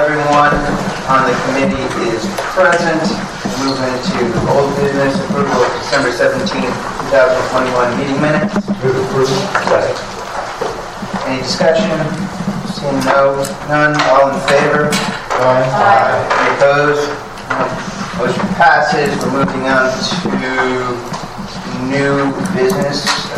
everyone on the committee is present. Move into old business approval of December 17, 2021 meeting minutes. Move approval. Second. Any discussion? Seeing none, all in favor? Aye. Any opposed? Motion passes. We're moving on to new business.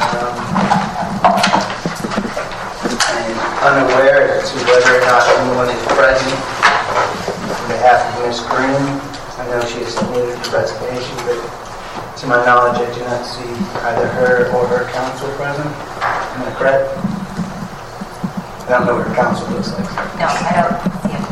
I'm unaware as to whether or not anyone is present on behalf of Ms. Green. I know she has submitted the resignation, but to my knowledge, I do not see either her or her counsel present. Am I correct? I don't know what her counsel looks like. No, I don't see him.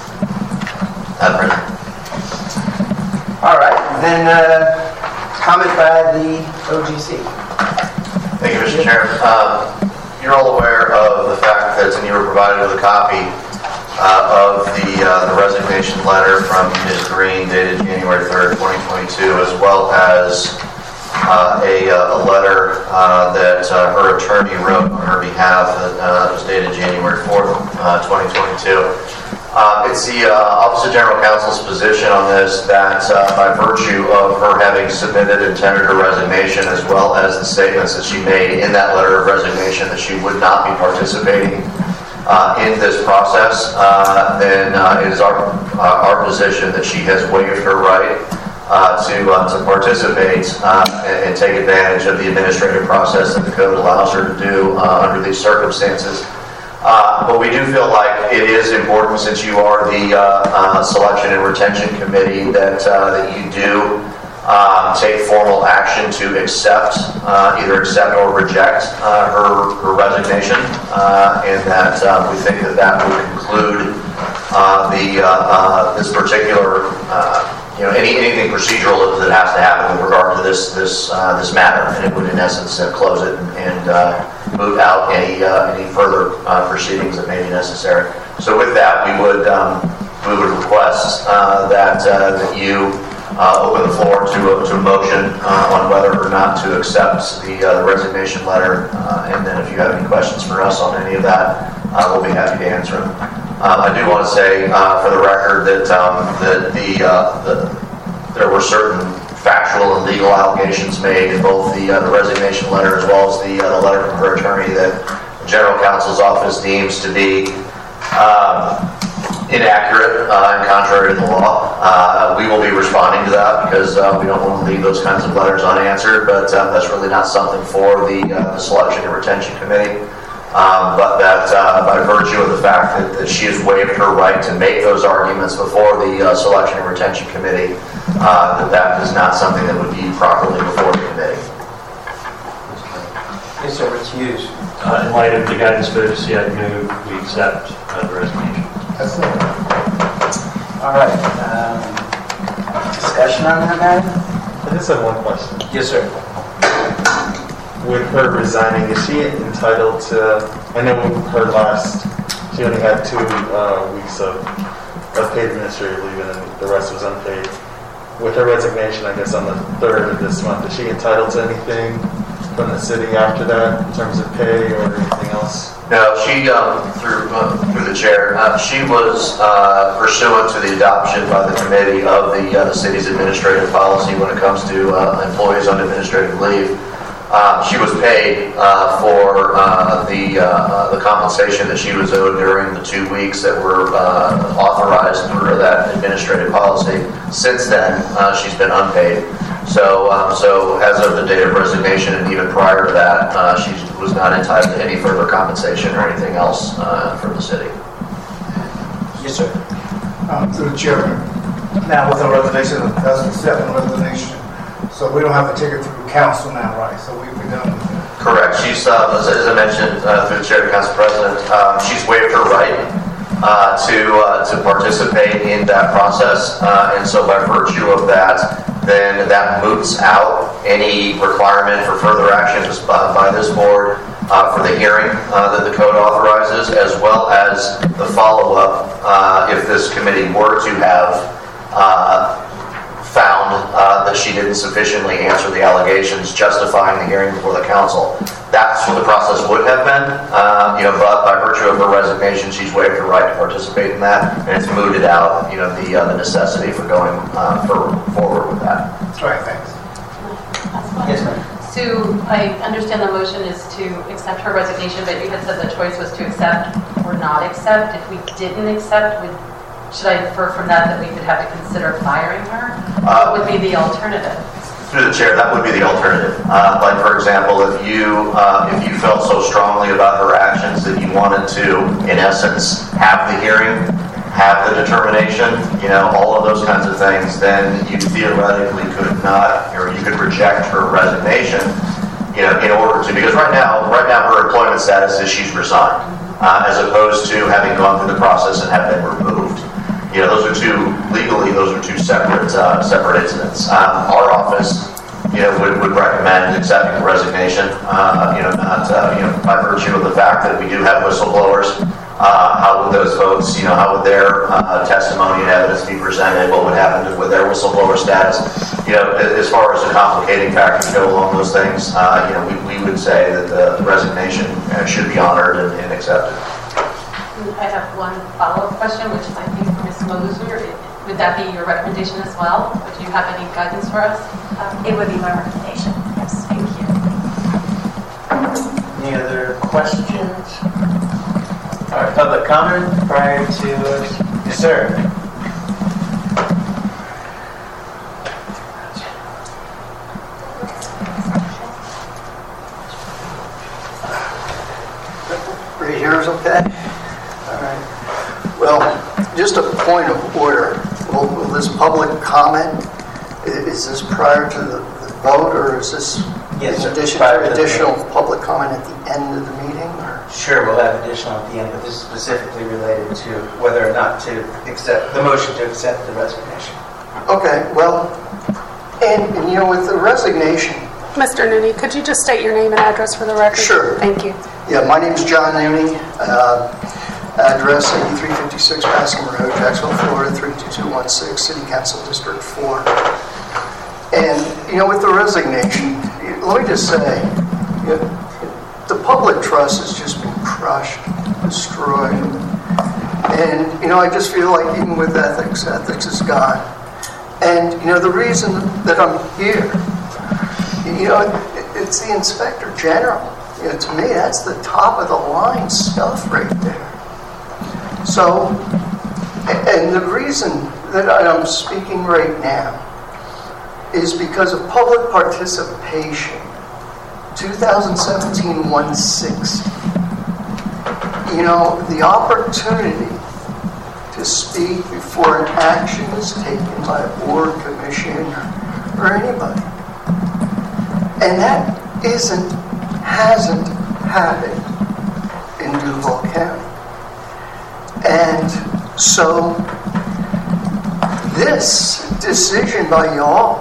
All right, then comment by the OGC. Thank you, Mr. Chairman. You're all aware of the fact that you were provided with a copy of the resignation letter from Ms. Green dated January 3rd, 2022, as well as a letter that her attorney wrote on her behalf that was dated January 4th, 2022. It's the Office of General Counsel's position on this that by virtue of her having submitted and tendered her resignation, as well as the statements that she made in that letter of resignation that she would not be participating in this process, then it is our position that she has waived her right to participate and take advantage of the administrative process that the code allows her to do under these circumstances. But we do feel like it is important, since you are the Selection and Retention Committee, that you do take formal action to either accept or reject her resignation, and that we think that would conclude this particular anything procedural that has to happen with regard to this matter, and it would in essence close it and move out any further proceedings that may be necessary. So with that, we would request that you open the floor to a motion on whether or not to accept the resignation letter, and then if you have any questions for us on any of that, we'll be happy to answer them. I do want to say for the record that there were certain factual and legal allegations made in both the resignation letter as well as the letter from her attorney that the General Counsel's office deems to be inaccurate and contrary to the law. We will be responding to that because we don't want to leave those kinds of letters unanswered, but that's really not something for the Selection and Retention Committee. But that by virtue of the fact that she has waived her right to make those arguments before the Selection and Retention Committee, that is not something that would be properly before the committee. Yes, sir, it's used. In light of the guidance for the OGC, I move we accept the resignation. All right. Discussion on that matter? I just have one question. Yes, sir. With her resigning, is she entitled to, I know she only had 2 weeks of paid administrative leave and the rest was unpaid. With her resignation, I guess on the 3rd of this month, is she entitled to anything from the city after that in terms of pay or anything else? No, she, through the chair, she was pursuant to the adoption by the committee of the city's administrative policy when it comes to employees on administrative leave. She was paid for the compensation that she was owed during the 2 weeks that were authorized through that administrative policy. Since then, she's been unpaid. So as of the date of resignation and even prior to that, she was not entitled to any further compensation or anything else from the city. Yes, sir. To the chairman. Now, with the resignation, that's the second resignation. So we don't have to take it through council now, right? So we've been done with that. Correct. She's, as I mentioned through the chair to Council President, she's waived her right to participate in that process, and so by virtue of that, then that moots out any requirement for further actions by this board for the hearing that the code authorizes, as well as the follow-up if this committee were to have found that she didn't sufficiently answer the allegations justifying the hearing before the council. That's what the process would have been, but by virtue of her resignation, she's waived her right to participate in that, and it's mooted out, the necessity for going forward with that. All right, thanks. Yes, ma'am. Sue, I understand the motion is to accept her resignation, but you had said the choice was to accept or not accept. If we didn't accept, should I infer from that we could have to consider firing her? What would be the alternative? Through the chair, that would be the alternative. Like, for example, if you felt so strongly about her actions that you wanted to, in essence, have the hearing, have the determination, all of those kinds of things, then you theoretically could not, or you could reject her resignation, in order to, because right now her employment status is she's resigned, as opposed to having gone through the process and have been removed. Those are two separate incidents. Our office, would recommend accepting the resignation, not by virtue of the fact that we do have whistleblowers. How would those folks, how would their testimony and evidence be presented? What would happen with their whistleblower status? As far as the complicating factors go along those things, we would say that the resignation should be honored and accepted. I have one follow-up question, which is, I think, for Ms. Moser. Would that be your recommendation as well? Or do you have any guidance for us? It would be my recommendation, yes. Thank you. Any other questions? All right, public comment prior to... Yes, sir. Right here is okay? All right. Well, just a point of order. Will this public comment, is this prior to the vote, or is this Yes, in addition prior to to the additional vote. public comment at the end of the meeting? Or? Sure, we'll have additional at the end, but this is specifically related to whether or not to accept the motion to accept the resignation. Okay, well, and with the resignation... Mr. Nooney, could you just state your name and address for the record? Sure. Thank you. Yeah, my name is John Nooney. Address 8356 Bascom Road, Jacksonville, Florida, 32216, City Council District 4. And, with the resignation, let me just say, the public trust has just been crushed, destroyed. And, I just feel like even with ethics is gone. And, the reason that I'm here, it's the Inspector General. To me, that's the top of the line stuff right there. So, and the reason that I'm speaking right now is because of public participation. 2017-160. The opportunity to speak before an action is taken by a board, commission, or anybody. And that hasn't happened in Duval County. And so this decision by y'all,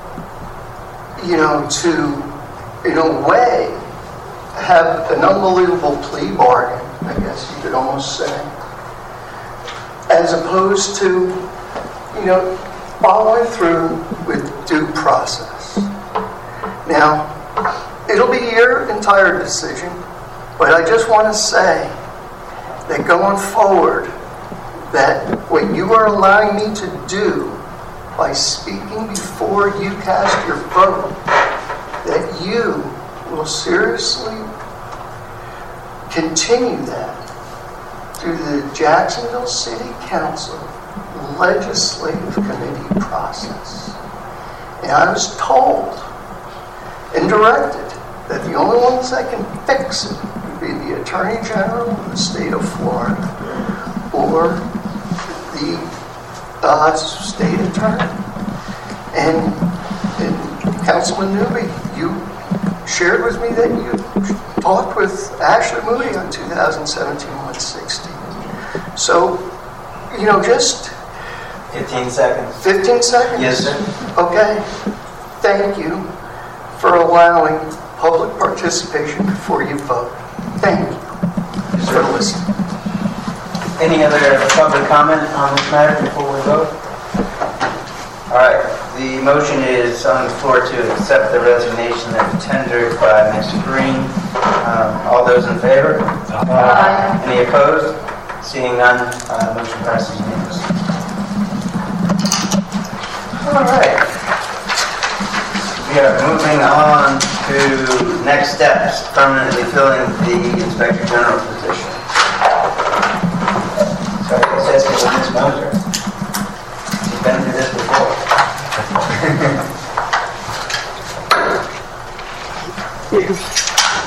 to, in a way, have an unbelievable plea bargain, I guess you could almost say, as opposed to, following through with due process. Now, it'll be your entire decision, but I just want to say that going forward, that what you are allowing me to do by speaking before you cast your vote, that you will seriously continue that through the Jacksonville City Council Legislative Committee process. And I was told and directed that the only ones that can fix it would be the Attorney General of the state of Florida or the state attorney. And Councilman Newby, you shared with me that you talked with Ashley Moody on 2017-160. So, just 15 seconds. 15 seconds? Yes, sir. Okay. Thank you for allowing public participation before you vote. Thank you for listening. Any other public comment on this matter before we vote? All right. The motion is on the floor to accept the resignation that was tendered by Mr. Green. All those in favor? Aye. Any opposed? Seeing none, motion passes unanimously. All right. We are moving on to next steps, permanently filling the Inspector General position. So I guess that's with Ms. Moser. She's been through this before.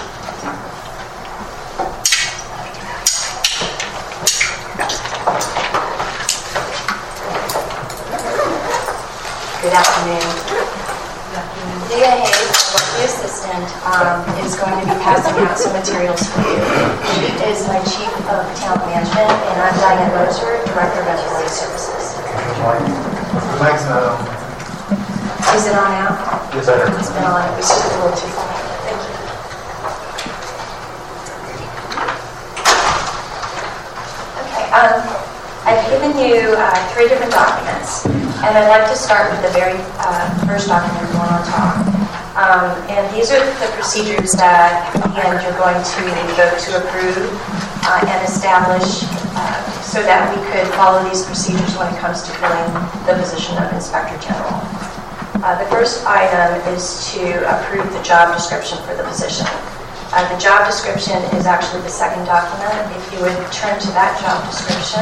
Good afternoon. Leah Hayes, the assistant, is going to be passing out some materials for you. She is my chief of talent management, and I'm Diane Moser, director of employee services. The mic's not on. Is it on now? Yes, I heard. It's been on. It was just a little too far. Thank you. Okay. I've given you 3 different documents, and I'd like to start with the very first document, the one on top. And these are the procedures that, again, you're going to vote to approve and establish so that we could follow these procedures when it comes to filling the position of Inspector General. The first item is to approve the job description for the position. The job description is actually the second document. If you would turn to that job description.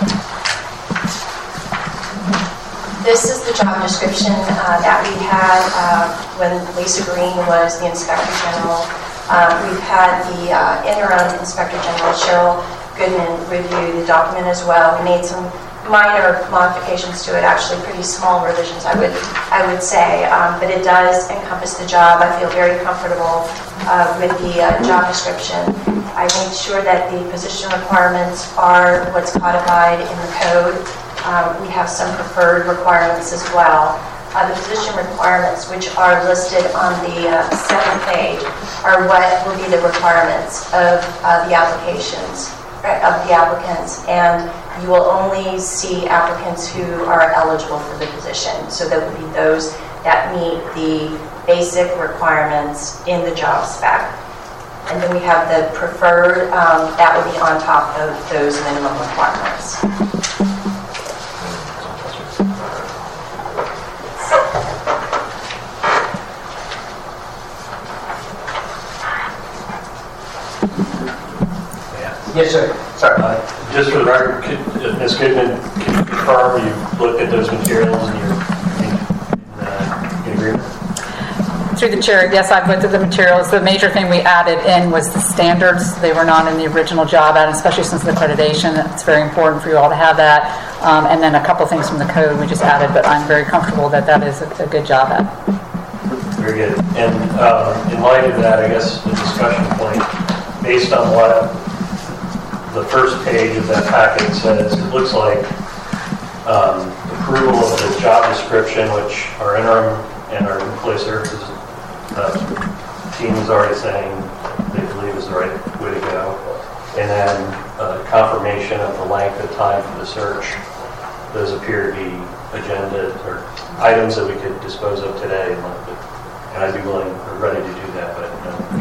This is the job description that we had when Lisa Green was the Inspector General. We've had the interim Inspector General, Cheryl Goodman, review the document as well. We made some minor modifications to it, actually pretty small revisions, I would say, but it does encompass the job. I feel very comfortable with the job description. I made sure that the position requirements are what's codified in the code. We have some preferred requirements as well. The position requirements, which are listed on the second page, are what will be the requirements of the applications, of the applicants, and you will only see applicants who are eligible for the position. So that would be those that meet the basic requirements in the job spec. And then we have the preferred, that would be on top of those minimum requirements. Yes, sir. Sorry. Just for the record, Ms. Goodman, can you confirm you've looked at those materials and you're in agreement? Through the chair, yes, I've looked at the materials. The major thing we added in was the standards. They were not in the original job ad, especially since the accreditation. It's very important for you all to have that. And then a couple things from the code we just added, but I'm very comfortable that that is a good job ad. Very good. And in light of that, I guess the discussion point, based on what the first page of that packet says, it looks like approval of the job description, which our interim and our employee services team is already saying they believe is the right way to go. And then confirmation of the length of time for the search. Those appear to be agenda or items that we could dispose of today. And I'd be willing or ready to do that, but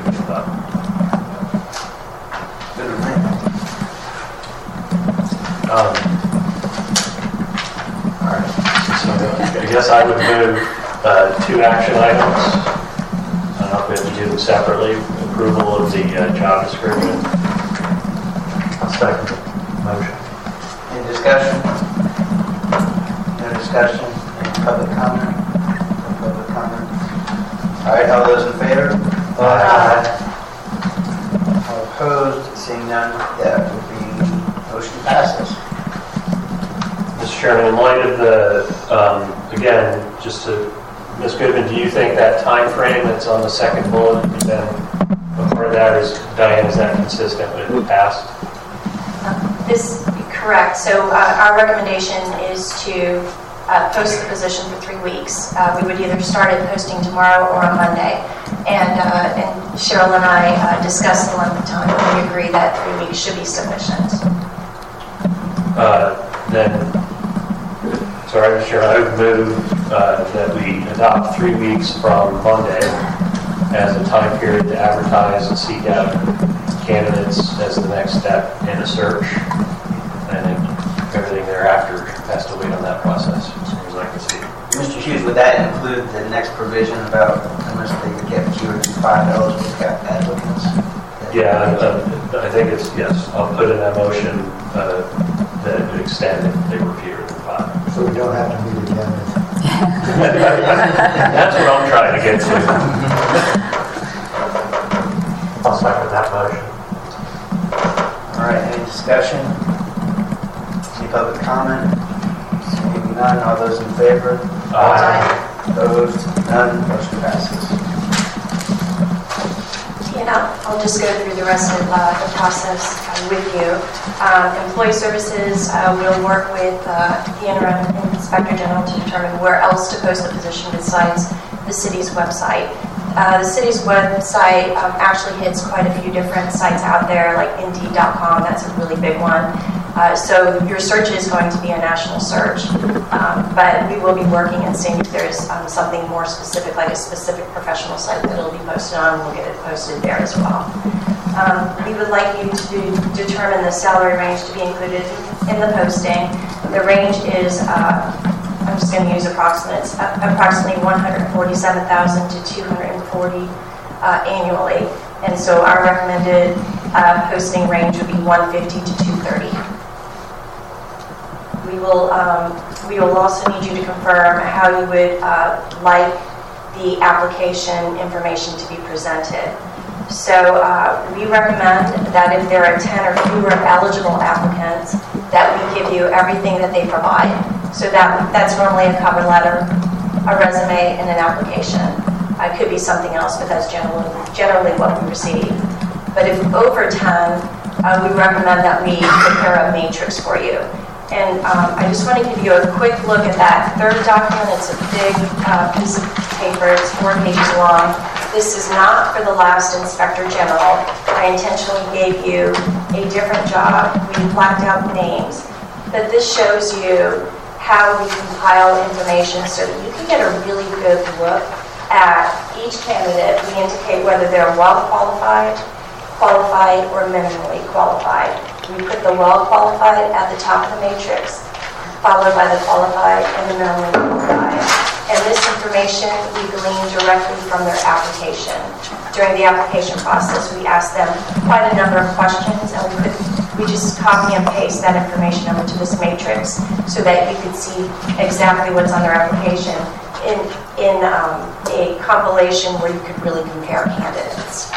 All right. So I guess I would move 2 action items. I don't know if we have to do them separately. Approval of the job description. Second motion. Any discussion? No discussion? Any public comment? No public comment? All right, all those in favor? Aye. All opposed? Seeing none, that would be motion passes. Mr. Chairman, in light of the, again, just to, Ms. Goodman, do you think that time frame that's on the second bullet, then a part of that is, Diane, is that consistent with the past? This correct. So our recommendation is to post the position for 3 weeks. We would either start it posting tomorrow or on Monday. And Cheryl and I discussed the length of time, and we agree that 3 weeks should be sufficient. Then, sorry, Mr. Chairman, I would move that we adopt 3 weeks from Monday as a time period to advertise and seek out candidates as the next step in a search. And then everything thereafter has to wait on that process, as soon as I can see. Mr. Hughes, would that include the next provision about unless they could get fewer than 5 eligible applicants? Yeah, I think it's, yes, I'll put in that motion that it would extend if they were fewer than 5. So we don't have to meet again. That's what I'm trying to get to. I'll second that motion. All right, any discussion? Any public comment? Seeing none, all those in favor? Opposed? None, motion passes. I'll just go through the rest of the process with you. Employee Services will work with the interim Inspector General to determine where else to post the position besides the city's website. The city's website actually hits quite a few different sites out there, like Indeed.com. That's a really big one. So your search is going to be a national search, but we will be working and seeing if there's something more specific, like a specific professional site that it'll be posted on. We'll get it posted there as well. We would like you to determine the salary range to be included in the posting. The range is, I'm just going to use approximates, approximately $147,000 to $240,000 annually. And so our recommended posting range would be $150,000 to $230,000. We will also need you to confirm how you would like the application information to be presented. So we recommend that if there are 10 or fewer eligible applicants, that we give you everything that they provide. So that's normally a cover letter, a resume, and an application. It could be something else, but that's generally what we receive. But if over 10, we recommend that we prepare a matrix for you. And I just want to give you a quick look at that third document. It's a big piece of paper. It's 4 pages long. This is not for the last Inspector General. I intentionally gave you a different job. We blacked out names. But this shows you how we compile information so that you can get a really good look at each candidate. We indicate whether they're well qualified, qualified, or minimally qualified. We put the well qualified at the top of the matrix, followed by the qualified and the minimally qualified. And this information we glean directly from their application. During the application process, we ask them quite a number of questions, and we just copy and paste that information over to this matrix so that you can see exactly what's on their application in a compilation where you could really compare candidates.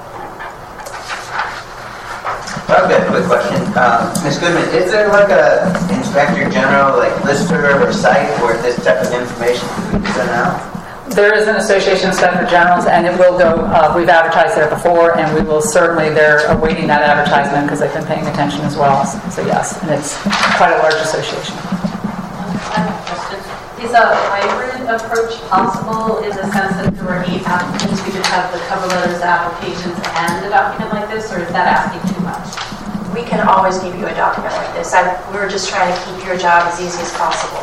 I've got a quick question. Ms. Goodman, is there like a Inspector General listserv or site where this type of information could be sent out? There is an Association of Inspector Generals, and it will go, we've advertised there before, and we will certainly, they're awaiting that advertisement because they've been paying attention as well. So yes, and it's quite a large association. I have a question. Is a hybrid approach possible in the sense that if there were 8 applicants, we could have the cover letters, the applications, and a document like this, or is that asking too much? We can always give you a document like this. We're just trying to keep your job as easy as possible.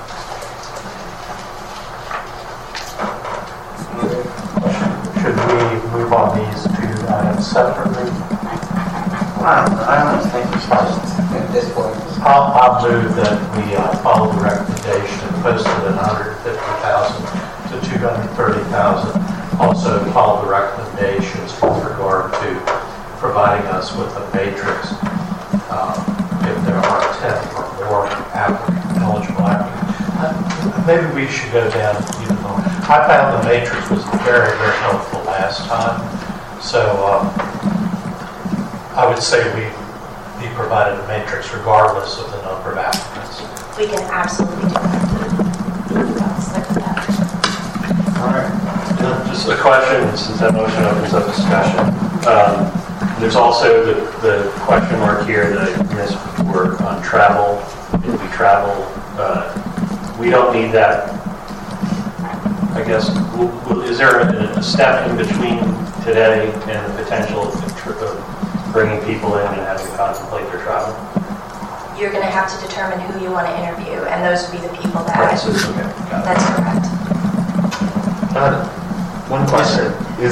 Should we move on these two items separately? I don't think we should at this point. I'll move that we follow the recommendation and post it at $150,000 to $230,000. Also follow the recommendations with regard to providing us with a matrix if there are 10 or more eligible applicants. Maybe we should go down even more. I found the matrix was very, very helpful last time. So I would say we be provided a matrix regardless of the number of applicants. We can absolutely do that. All right. Just a question, since that motion opens up discussion. There's also the question mark here that I missed before on travel. If we travel, we don't need that. I guess, is there a step in between today and the potential of bringing people in and having to contemplate their travel? You're going to have to determine who you want to interview, and those would be the people that... Right, so it's okay. That's correct. One question. Is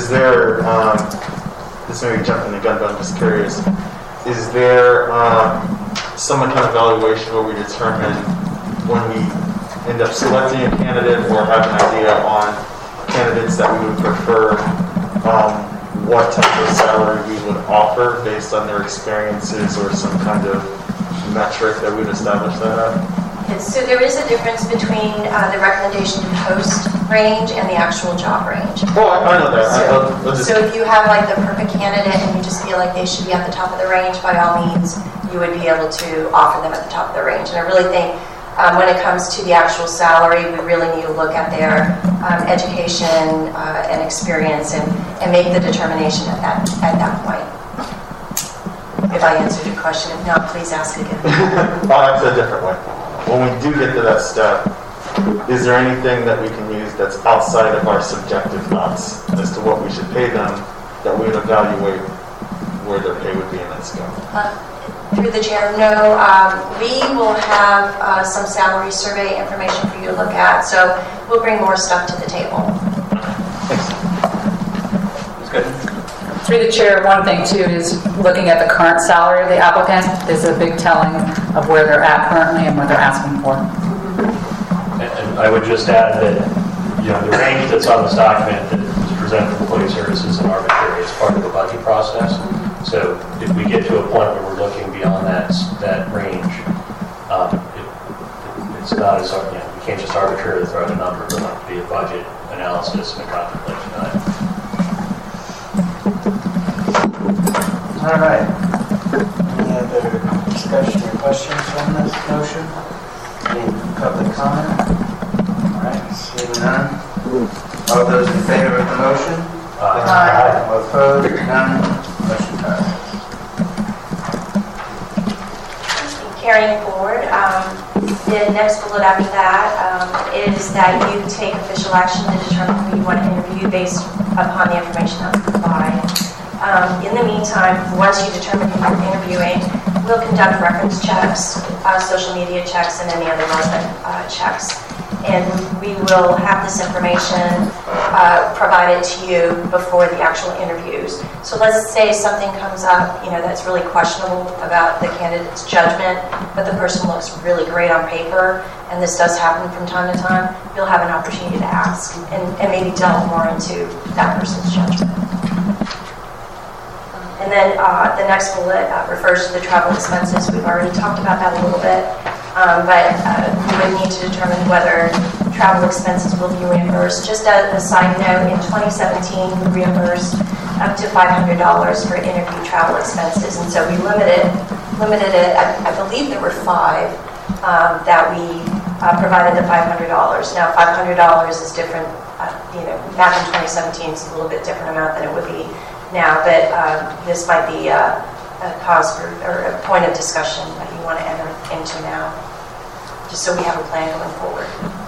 is there, this may be jumping the gun, but I'm just curious, is there some kind of evaluation where we determine when we end up selecting a candidate or have an idea on candidates that we would prefer, what type of salary we would offer based on their experiences or some kind of metric that we'd establish that at? So there is a difference between the recommendation to post range and the actual job range. Oh, I know that. So if you have like the perfect candidate and you just feel like they should be at the top of the range, by all means, you would be able to offer them at the top of the range. And I really think when it comes to the actual salary, we really need to look at their education and experience and make the determination at that point. If I answered your question, if not, please ask again. I'll answer a different way. When we do get to that step, is there anything that we can use that's outside of our subjective thoughts as to what we should pay them that we would evaluate where their pay would be in that scale? Through the chair, no. We will have some salary survey information for you to look at, so we'll bring more stuff to the table. Thanks. That's good. Through the chair, one thing too is looking at the current salary of the applicant is a big telling of where they're at currently and what they're asking for. And I would just add that, the range that's on this document that is presented for employee services and arbitrary. It's part of the budget process. So if we get to a point where we're looking beyond that range, it's not as, we can't just arbitrarily throw out a number. There'll have to be a budget analysis and a contemplation on it. All right. Any other discussion or questions on this motion? Any public comment? All right, seeing none. All those in favor of the motion? Aye. All opposed? None. Motion passes. Carrying forward, the next bullet after that is that you take official action to determine who you want to interview based upon the information that's provided. In the meantime, once you determine who you're interviewing, we'll conduct reference checks, social media checks, and any other relevant checks. And we will have this information provided to you before the actual interviews. So let's say something comes up, that's really questionable about the candidate's judgment, but the person looks really great on paper, and this does happen from time to time, you'll have an opportunity to ask and maybe delve more into that person's judgment. And then the next bullet refers to the travel expenses. We've already talked about that a little bit, but we would need to determine whether travel expenses will be reimbursed. Just as a side note, in 2017, we reimbursed up to $500 for interview travel expenses, and so we limited it. I believe there were 5 that we provided the $500. Now, $500 is different. Back in 2017, it's a little bit different amount than it would be now, but this might be a cause for, or a point of discussion that you want to enter into now, just so we have a plan going forward.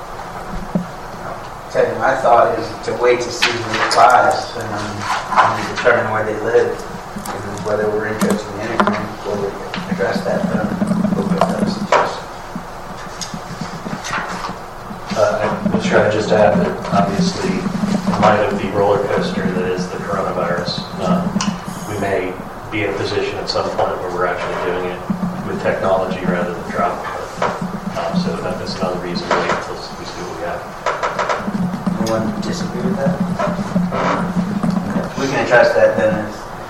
My thought is to wait to see who applies and determine where they live, and whether we're interested in interviewing before we address that. But I'm open to that suggestion. I'm sure I'd just add that obviously, in light of the roller coaster that is the coronavirus, we may be in a position at some point where we're actually doing it with technology rather than travel. So that's another reason to wait until we see what we have. Anyone disagree with that? Okay. We can address that then.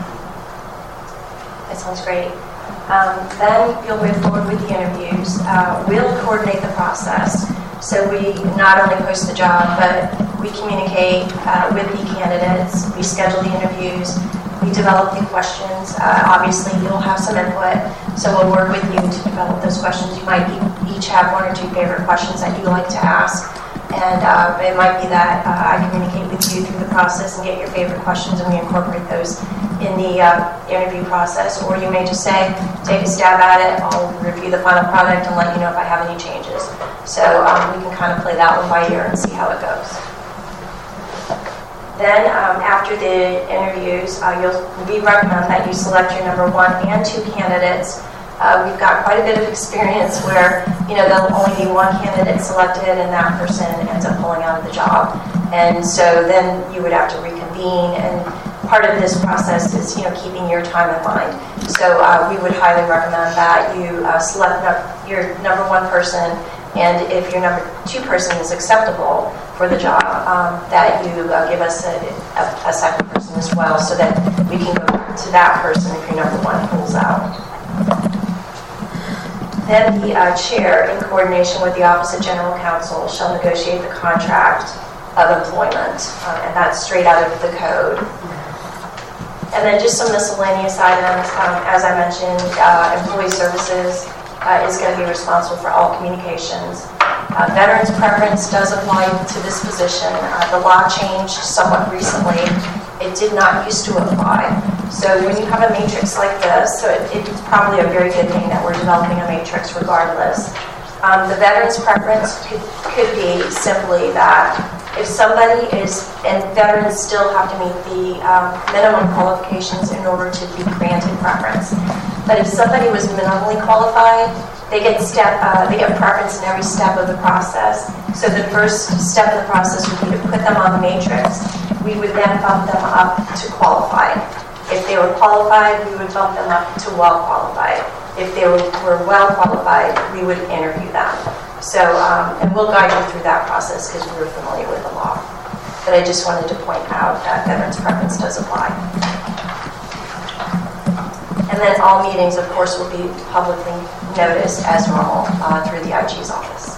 That sounds great. Then you'll move forward with the interviews. We'll coordinate the process. So we not only post the job, but we communicate with the candidates. We schedule the interviews. We develop the questions. Obviously, you'll have some input, so we'll work with you to develop those questions. You might each have 1 or 2 favorite questions that you like to ask. And it might be that I communicate with you through the process and get your favorite questions, and we incorporate those in the interview process. Or you may just say, take a stab at it, I'll review the final product and let you know if I have any changes. So we can kind of play that one by ear and see how it goes. Then after the interviews, we recommend that you select your number 1 and 2 candidates. We've got quite a bit of experience where, there'll only be 1 candidate selected and that person ends up pulling out of the job. And so then you would have to reconvene, and part of this process is, keeping your time in mind. So we would highly recommend that you select your number one person, and if your number two person is acceptable for the job, that you give us a second person as well, so that we can go back to that person if your number one pulls out. Then the chair, in coordination with the Office of General Counsel, shall negotiate the contract of employment, and that's straight out of the code. And then just some miscellaneous items. As I mentioned, Employee Services is going to be responsible for all communications. Veterans preference does apply to this position. The law changed somewhat recently. It did not used to apply. So when you have a matrix like this, so it's probably a very good thing that we're developing a matrix regardless. The veterans preference could be simply that if somebody is, and veterans still have to meet the minimum qualifications in order to be granted preference. But if somebody was minimally qualified, they get preference in every step of the process. So the first step of the process would be to put them on the matrix. We would then bump them up to qualified. If they were qualified, we would bump them up to well qualified. If they were well qualified, we would interview them. So, and we'll guide you through that process because we're familiar with the law. But I just wanted to point out that veterans preference does apply. And then all meetings, of course, will be publicly noticed as normal through the IG's office.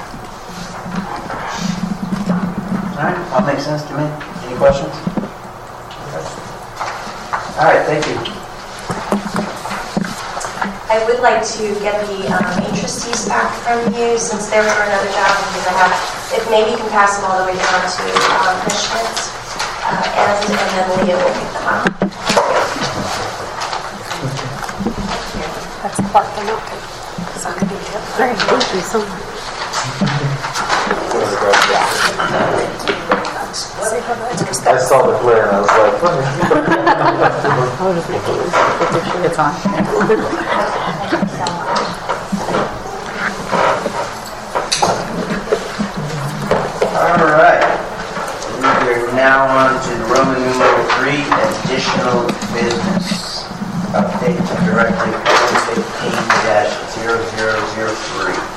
All right, all makes sense to me. Any questions? All right, thank you. I would like to get the matrices back from you since they're for another job, because I have, if maybe you can pass them all the way down to Ms. Schmidt, and then Leah will pick them up. That's the part they're not taking. Because I'm going to get very busy somewhere. I saw the glare and I was like, It's on. All right. We're now on to Roman numeral 3, additional business. Update to Directive 2015-0003.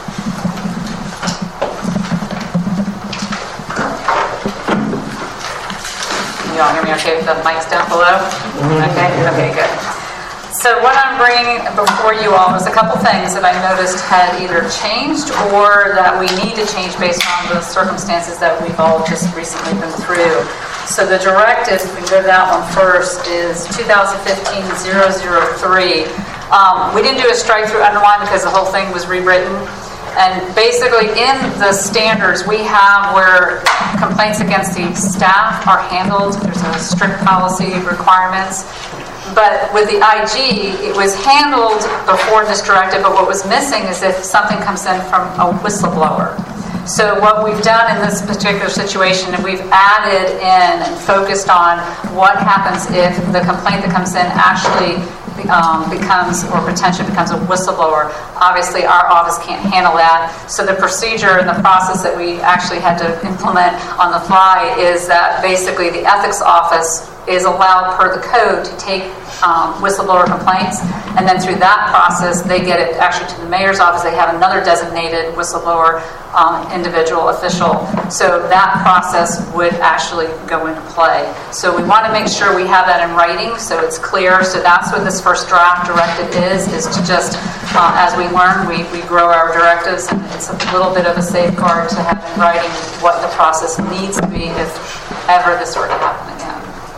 You all hear me okay with the mics down below? Okay, good. So what I'm bringing before you all is a couple things that I noticed had either changed or that we need to change based on the circumstances that we've all just recently been through. So the directive, if we can go to that one first, is 2015-003. We didn't do a strike-through underline because the whole thing was rewritten. And basically in the standards we have where complaints against the staff are handled, there's a strict policy requirements. But with the IG, it was handled before this directive, but what was missing is if something comes in from a whistleblower. So what we've done in this particular situation, we've added in and focused on what happens if the complaint that comes in actually becomes or potentially becomes a whistleblower. Obviously, our office can't handle that. So the procedure and the process that we actually had to implement on the fly is that basically the ethics office is allowed per the code to take whistleblower complaints, and then through that process they get it actually to the mayor's office. They have another designated whistleblower individual official, so that process would actually go into play. So we want to make sure we have that in writing so it's clear. So that's what this first draft directive is to just as we learn, we grow our directives, and it's a little bit of a safeguard to have in writing what the process needs to be if ever this were to happen again.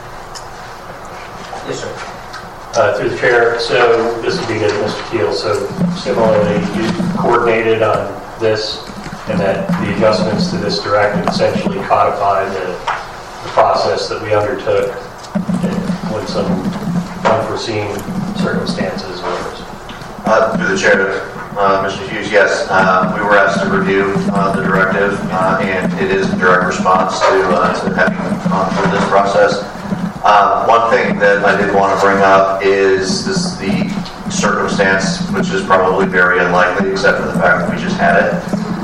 Yes, sir. Through the chair, so this would be good, Mr. Keel. So similarly, you coordinated on this, and that the adjustments to this directive essentially codify the process that we undertook when some unforeseen circumstances arose. Through the chair, Mr. Hughes, yes, we were asked to review the directive, and it is in direct response to having gone through this process. One thing that I did want to bring up is the circumstance, which is probably very unlikely, except for the fact that we just had it.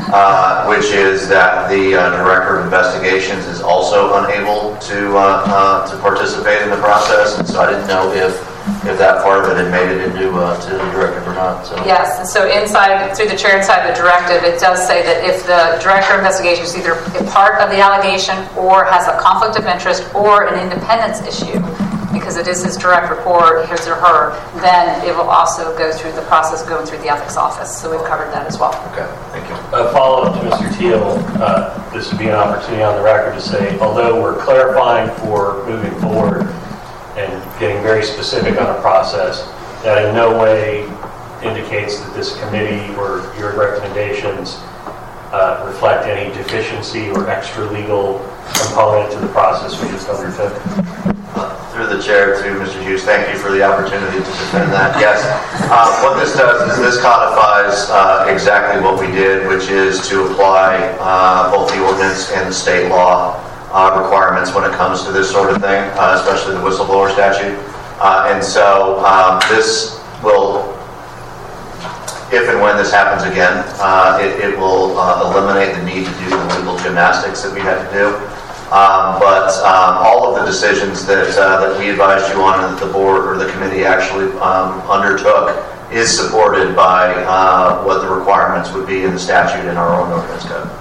which is that the Director of Investigations is also unable to participate in the process. And so I didn't know if that part of it had made it into to the directive or not. So. Yes, and so inside, through the chair, inside the directive, it does say that if the Director of Investigation is either a part of the allegation or has a conflict of interest or an independence issue, because it is his direct report, his or her, then it will also go through the process going through the ethics office. So we've covered that as well. Okay, thank you. A follow-up to Mr. Teal, this would be an opportunity on the record to say, although we're clarifying for moving forward and getting very specific on a process, that in no way indicates that this committee or your recommendations reflect any deficiency or extra legal component to the process we just undertook. Through the chair to Mr. Hughes, thank you for the opportunity to defend that. Yes, what this does is this codifies exactly what we did, which is to apply both the ordinance and the state law requirements when it comes to this sort of thing, especially the whistleblower statute. And so this will, if and when this happens again, it will eliminate the need to do the legal gymnastics that we had to do. But all of the decisions that we advised you on, and that the board or the committee actually undertook, is supported by what the requirements would be in the statute in our own ordinance code.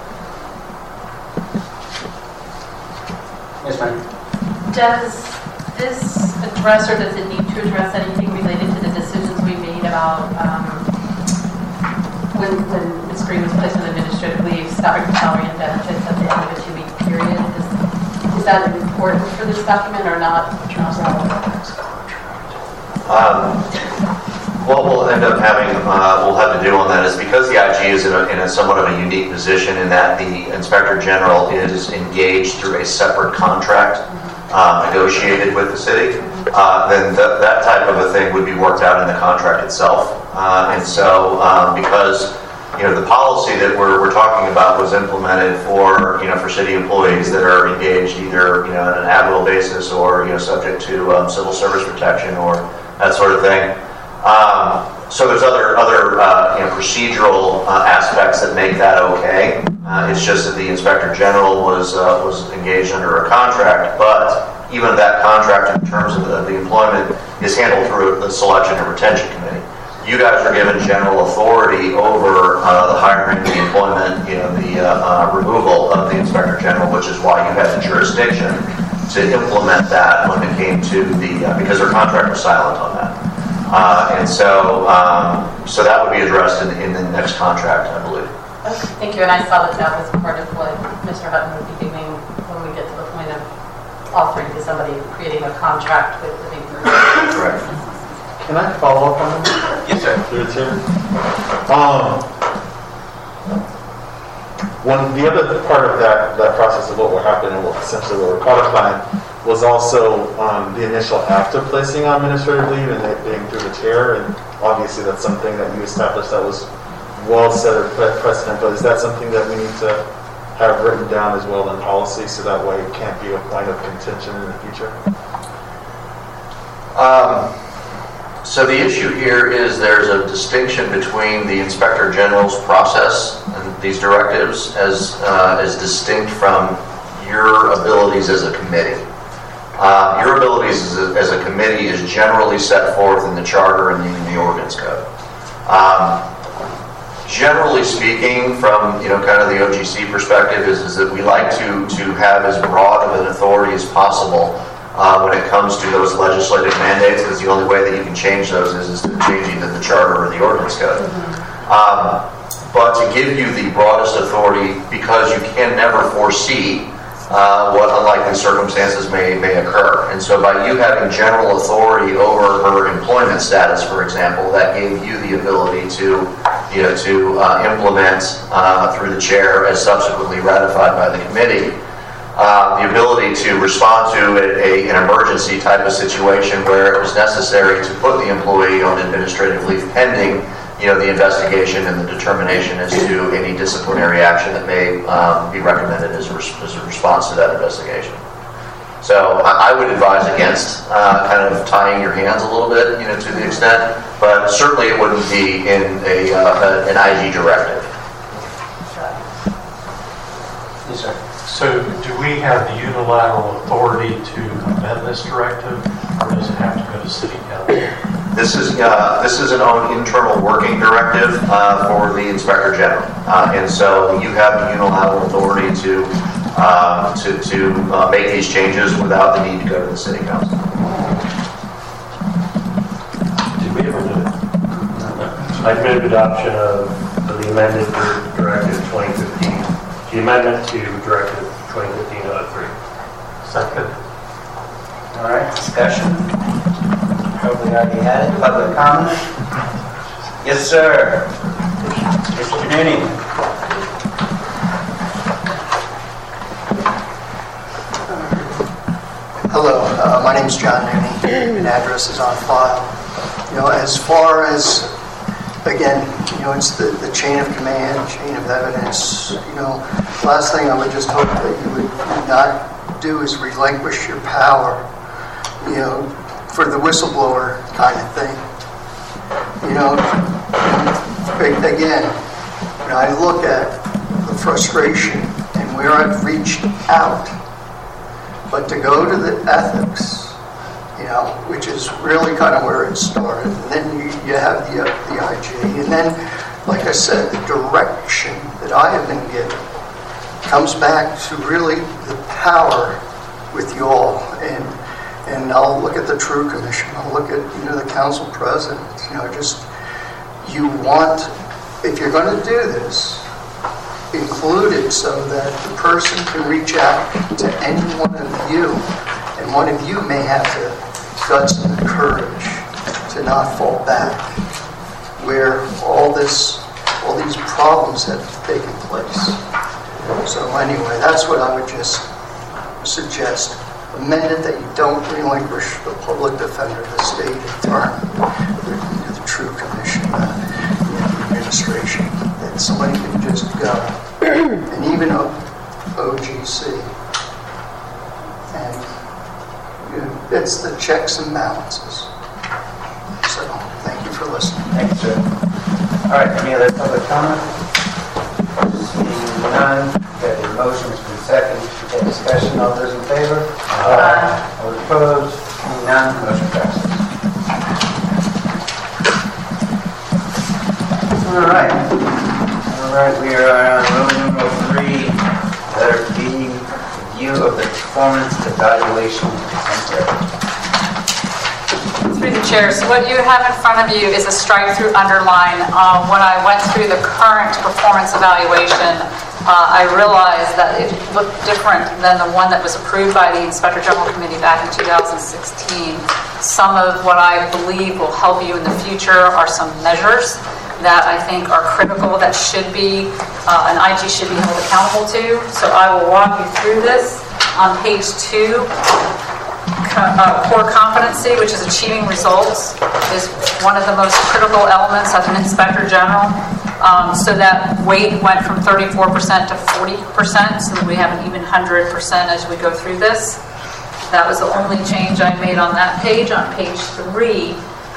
Yes, ma'am. Does this address, or does it need to address anything related to the decisions we made about when Ms. Green was placed on administrative leave, stopping salary and benefits at the end of a 2-week period? Is that important for this document or not? What we'll end up having, we'll have to do on that is because the IG is in a somewhat of a unique position in that the Inspector General is engaged through a separate contract negotiated with the city, then that type of a thing would be worked out in the contract itself. And so because the policy that we're talking about was implemented for for city employees that are engaged either on an at-will basis or subject to civil service protection or that sort of thing. So there's other procedural aspects that make that okay. It's just that the Inspector General was engaged under a contract, but even that contract in terms of the employment is handled through the Selection and Retention Committee. You guys are given general authority over the hiring, the employment, the removal of the Inspector General, which is why you had the jurisdiction to implement that when it came to because their contract was silent on that. And so that would be addressed in the next contract, I believe. Okay, thank you. And I saw that was part of what Mr. Hutton would be doing when we get to the point of offering to somebody, creating a contract with the big group. Correct. Can I follow up on that? Yes, sir. The other part of that process of what will happen and essentially what we're codifying was also the initial act of placing on administrative leave and it being through the chair, and obviously that's something that you established that was well set or precedent, but is that something that we need to have written down as well in policy so that way it can't be a point of contention in the future? So the issue here is there's a distinction between the Inspector General's process and these directives as distinct from your abilities as a committee. Your abilities as a committee is generally set forth in the charter and in the ordinance code. Generally speaking, from kind of the OGC perspective, is that we like to have as broad of an authority as possible when it comes to those legislative mandates, because the only way that you can change those is to change either the charter or the ordinance code. But to give you the broadest authority, because you can never foresee what unlikely circumstances may occur. And so by you having general authority over her employment status, for example, that gave you the ability to implement through the chair as subsequently ratified by the committee, the ability to respond to an emergency type of situation where it was necessary to put the employee on administrative leave pending the investigation and the determination as to any disciplinary action that may be recommended as a response to that investigation. So I would advise against kind of tying your hands a little bit, to the extent, but certainly it wouldn't be in an IG directive. Yes, sir. So do we have the unilateral authority to amend this directive, or does it have to go to city council? This is an own internal working directive for the Inspector General, and so you have the unilateral authority to make these changes without the need to go to the City Council. Did we ever do it? I move adoption of the amended Directive 2015, the amendment to Directive 2015-03. Second. All right, discussion. Probably already had it. Public comment? Yes, sir. Mr. Nuni. Hello, my name is John Nuni, and address is on file. As far as, again, it's the chain of command, chain of evidence. Last thing I would just hope that you would not do is relinquish your power, for the whistleblower kind of thing. Again, I look at the frustration and where I've reached out, but to go to the ethics, which is really kind of where it started, and then you have the IG, and then, like I said, the direction that I have been given comes back to really the power with you all, and I'll look at the True Commission, I'll look at the council president, you want, if you're going to do this, include it so that the person can reach out to any one of you, and one of you may have the guts and the courage to not fall back where all these problems have taken place. So anyway, that's what I would just suggest. Amend it that you don't relinquish the public defender, the state attorney, the True Commission, the administration, that somebody can just go, and even OGC, and it's the checks and balances. So thank you for listening. Thank you, sir. All right, any other public comment? Seeing none, got the motion's been seconded. Any discussion? All those in favor? Aye. All opposed? Seeing none, motion passes. All right, we are on road number 3, letter B, review of the performance evaluation template. Through the chair, so what you have in front of you is a strike-through underline. When I went through the current performance evaluation, I realized that it looked different than the one that was approved by the Inspector General Committee back in 2016. Some of what I believe will help you in the future are some measures that I think are critical that should be, an IG should be held accountable to. So I will walk you through this. On page 2, core competency, which is achieving results, is one of the most critical elements of an Inspector General. So that weight went from 34% to 40%, so that we have an even 100% as we go through this. That was the only change I made on that page. On page 3,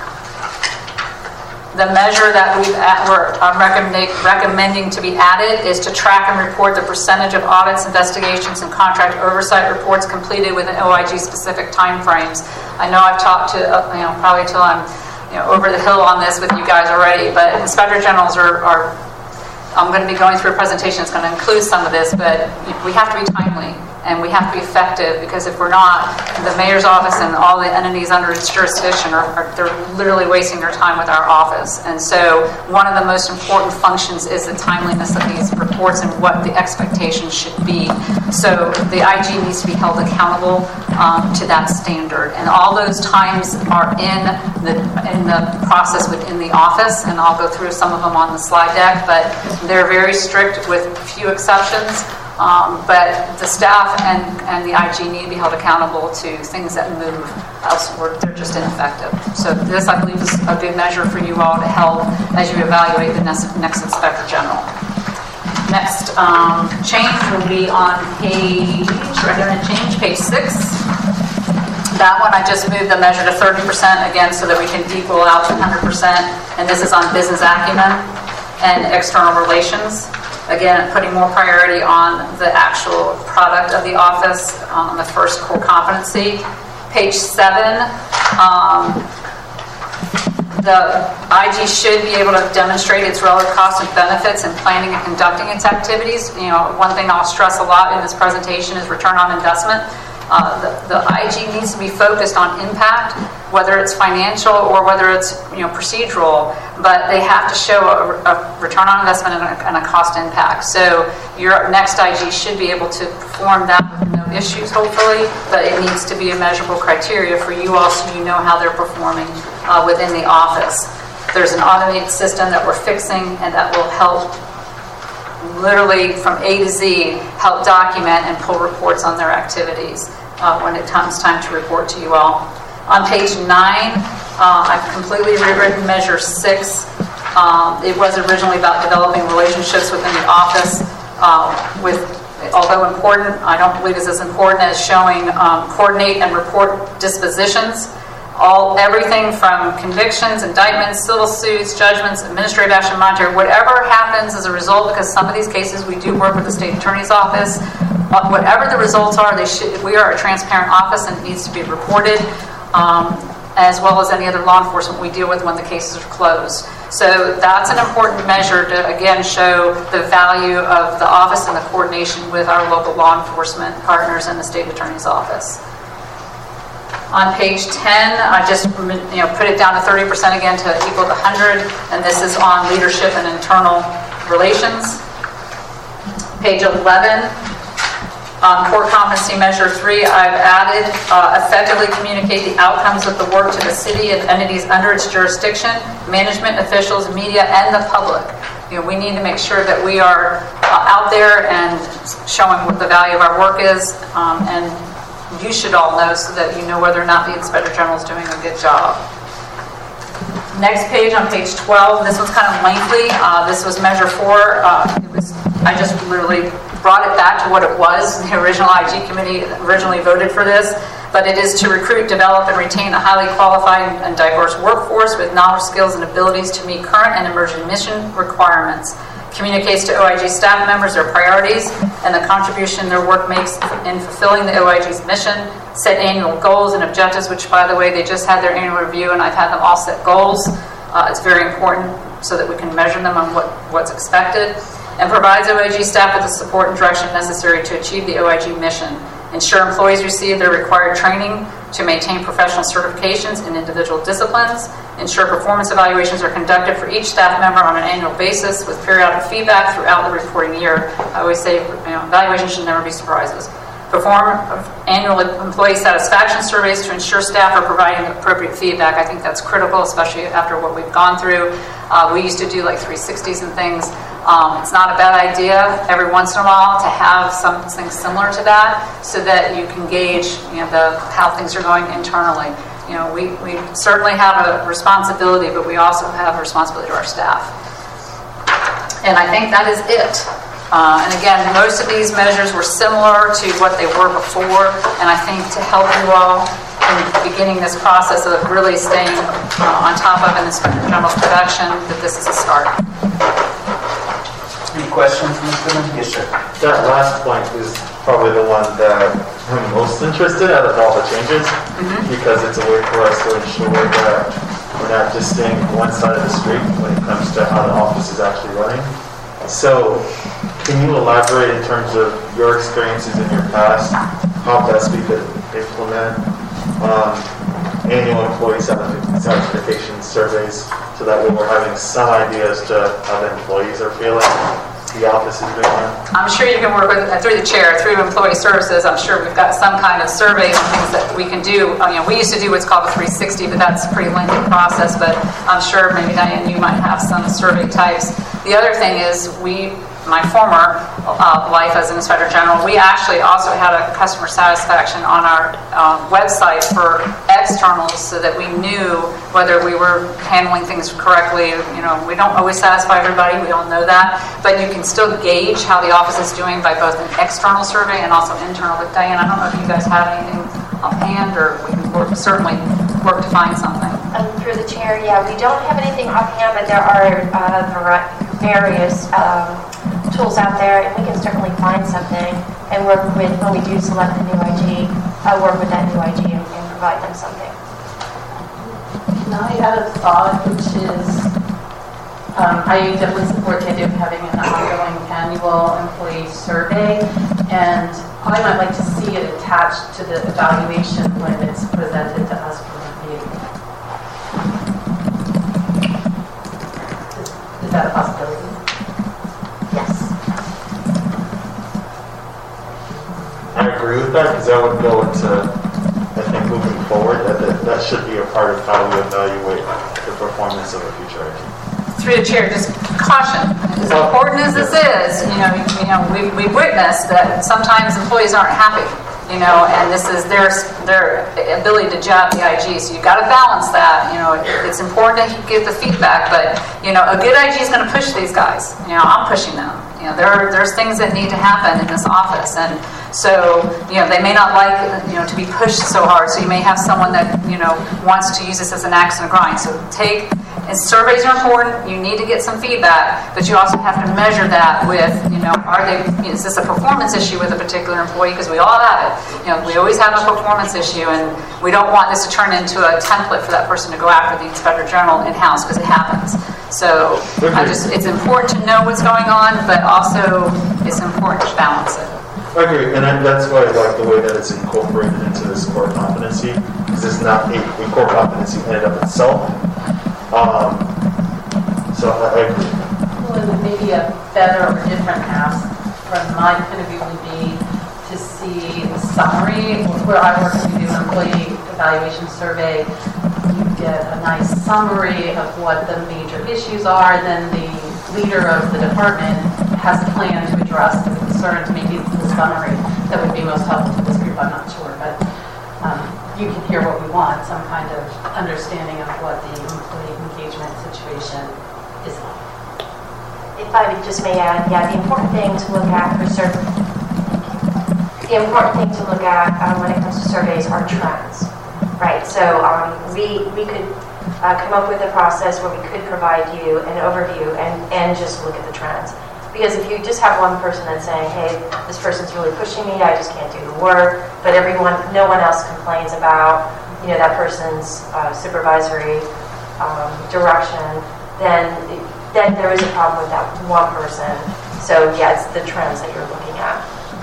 the measure that we're recommending to be added is to track and report the percentage of audits, investigations, and contract oversight reports completed within OIG-specific timeframes. I know I've talked to, probably till I'm, over the hill on this with you guys already, but Inspector Generals are I'm going to be going through a presentation that's going to include some of this, but we have to be timely and we have to be effective, because if we're not, the mayor's office and all the entities under its jurisdiction they're literally wasting their time with our office. And so one of the most important functions is the timeliness of these reports and what the expectations should be. So the IG needs to be held accountable to that standard. And all those times are in the process within the office, and I'll go through some of them on the slide deck, but they're very strict with few exceptions. But the staff and the IG need to be held accountable to things that move elsewhere. They're just ineffective. So this, I believe, is a good measure for you all to help as you evaluate the next Inspector General. Next change will be on page 6. That one, I just moved the measure to 30% again so that we can equal out to 100%. And this is on business acumen and external relations. Again, putting more priority on the actual product of the office, the first core competency. Page 7, the IG should be able to demonstrate its relative costs and benefits in planning and conducting its activities. One thing I'll stress a lot in this presentation is return on investment. The IG needs to be focused on impact, whether it's financial or whether it's procedural, but they have to show a return on investment and a cost impact. So your next IG should be able to perform that with no issues, hopefully, but it needs to be a measurable criteria for you all so you know how they're performing within the office. There's an automated system that we're fixing and that will help literally from A to Z help document and pull reports on their activities when it comes time to report to you all. On page 9, I've completely rewritten measure 6. It was originally about developing relationships within the office although important, I don't believe it's as important as showing coordinate and report dispositions. Everything from convictions, indictments, civil suits, judgments, administrative action, monetary, whatever happens as a result, because some of these cases we do work with the state attorney's office. Whatever the results are, we are a transparent office and it needs to be reported, as well as any other law enforcement we deal with when the cases are closed. So that's an important measure to, again, show the value of the office and the coordination with our local law enforcement partners and the state attorney's office. On page 10, I just put it down to 30% again to equal to 100, and this is on leadership and internal relations. Page 11, core competency measure 3, I've added effectively communicate the outcomes of the work to the city and entities under its jurisdiction, management, officials, media, and the public. We need to make sure that we are out there and showing what the value of our work is, and you should all know so that you know whether or not the Inspector General is doing a good job. Next page, on page 12, this one's kind of lengthy. This was measure 4. I just literally brought it back to what it was. The original IG committee originally voted for this, but it is to recruit, develop, and retain a highly qualified and diverse workforce with knowledge, skills, and abilities to meet current and emerging mission requirements. Communicates to OIG staff members their priorities and the contribution their work makes in fulfilling the OIG's mission. Set annual goals and objectives, which, by the way, they just had their annual review and I've had them all set goals. It's very important so that we can measure them on what's expected. And provides OIG staff with the support and direction necessary to achieve the OIG mission. Ensure employees receive their required training to maintain professional certifications in individual disciplines. Ensure performance evaluations are conducted for each staff member on an annual basis with periodic feedback throughout the reporting year. I always say evaluations should never be surprises. Perform annual employee satisfaction surveys to ensure staff are providing appropriate feedback. I think that's critical, especially after what we've gone through. We used to do like 360s and things. It's not a bad idea every once in a while to have something similar to that so that you can gauge how things are going internally. We certainly have a responsibility, but we also have a responsibility to our staff. And I think that is it. And again, most of these measures were similar to what they were before, and I think to help you all in beginning this process of really staying on top of an Inspector General's production, that this is a start. Any questions, Mr. Goodman? Yes, sir. That last point is probably the one that I'm most interested in out of all the changes, because it's a way for us to ensure that we're not just staying on one side of the street when it comes to how the office is actually running. So, can you elaborate in terms of your experiences in your past, how best we could implement annual employee satisfaction surveys so that way we're having some idea as to how the employees are feeling, the office is doing? I'm sure you can work with, through the chair, through employee services, I'm sure we've got some kind of surveys and things that we can do. We used to do what's called a 360, but that's a pretty lengthy process, but I'm sure maybe Diane, you might have some survey types. The other thing is my former life as an Inspector General, we actually also had a customer satisfaction on our website for externals so that we knew whether we were handling things correctly. We don't always satisfy everybody, we all know that, but you can still gauge how the office is doing by both an external survey and also internal. But Diane, I don't know if you guys have anything offhand, or we can certainly work to find something. Through the chair, we don't have anything offhand, but there are various tools out there, and we can certainly find something and work with, when we do select a new IG, work with that new IG and provide them something. Can I add a thought, which is, I definitely support the idea of having an ongoing annual employee survey, and I might like to see it attached to the evaluation when it's presented to us for review. Is that a possibility? Yes. I agree with that, because that would go into, I think, moving forward, that should be a part of how we evaluate the performance of a future IT. Through the chair, just caution, as important as this is, we witnessed that sometimes employees aren't happy, and this is their ability to job the IG, so you've got to balance that. It's important to give the feedback, but a good IG is going to push these guys. I'm pushing them. There's things that need to happen in this office, and so they may not like to be pushed so hard. So you may have someone that wants to use this as an axe and a grind. So and surveys are important. You need to get some feedback, but you also have to measure that with is this a performance issue with a particular employee? Because we all have it. We always have a performance issue, and we don't want this to turn into a template for that person to go after the Inspector General in-house, because it happens. So it's important to know what's going on, but also it's important to balance it. I agree, and that's why I like the way that it's incorporated into this core competency, because it's not a core competency in and of itself. So I agree. Well, and maybe a better or different ask from my point of view would be to see the summary. Where I work, we do an employee evaluation survey. You get a nice summary of what the major issues are, and then the leader of the department has a plan to address the concerns. Maybe it's the summary that would be most helpful to this group, I'm not sure, but you can hear what we want, some kind of understanding of what the employee engagement situation is like. If I would just may add, the important thing to look at when it comes to surveys are trends, right? So we could come up with a process where we could provide you an overview and just look at the trends. Because if you just have one person that's saying, hey, this person's really pushing me, I just can't do the work, but no one else complains about, that person's supervisory direction, then there is a problem with that one person. So it's the trends that you're looking at.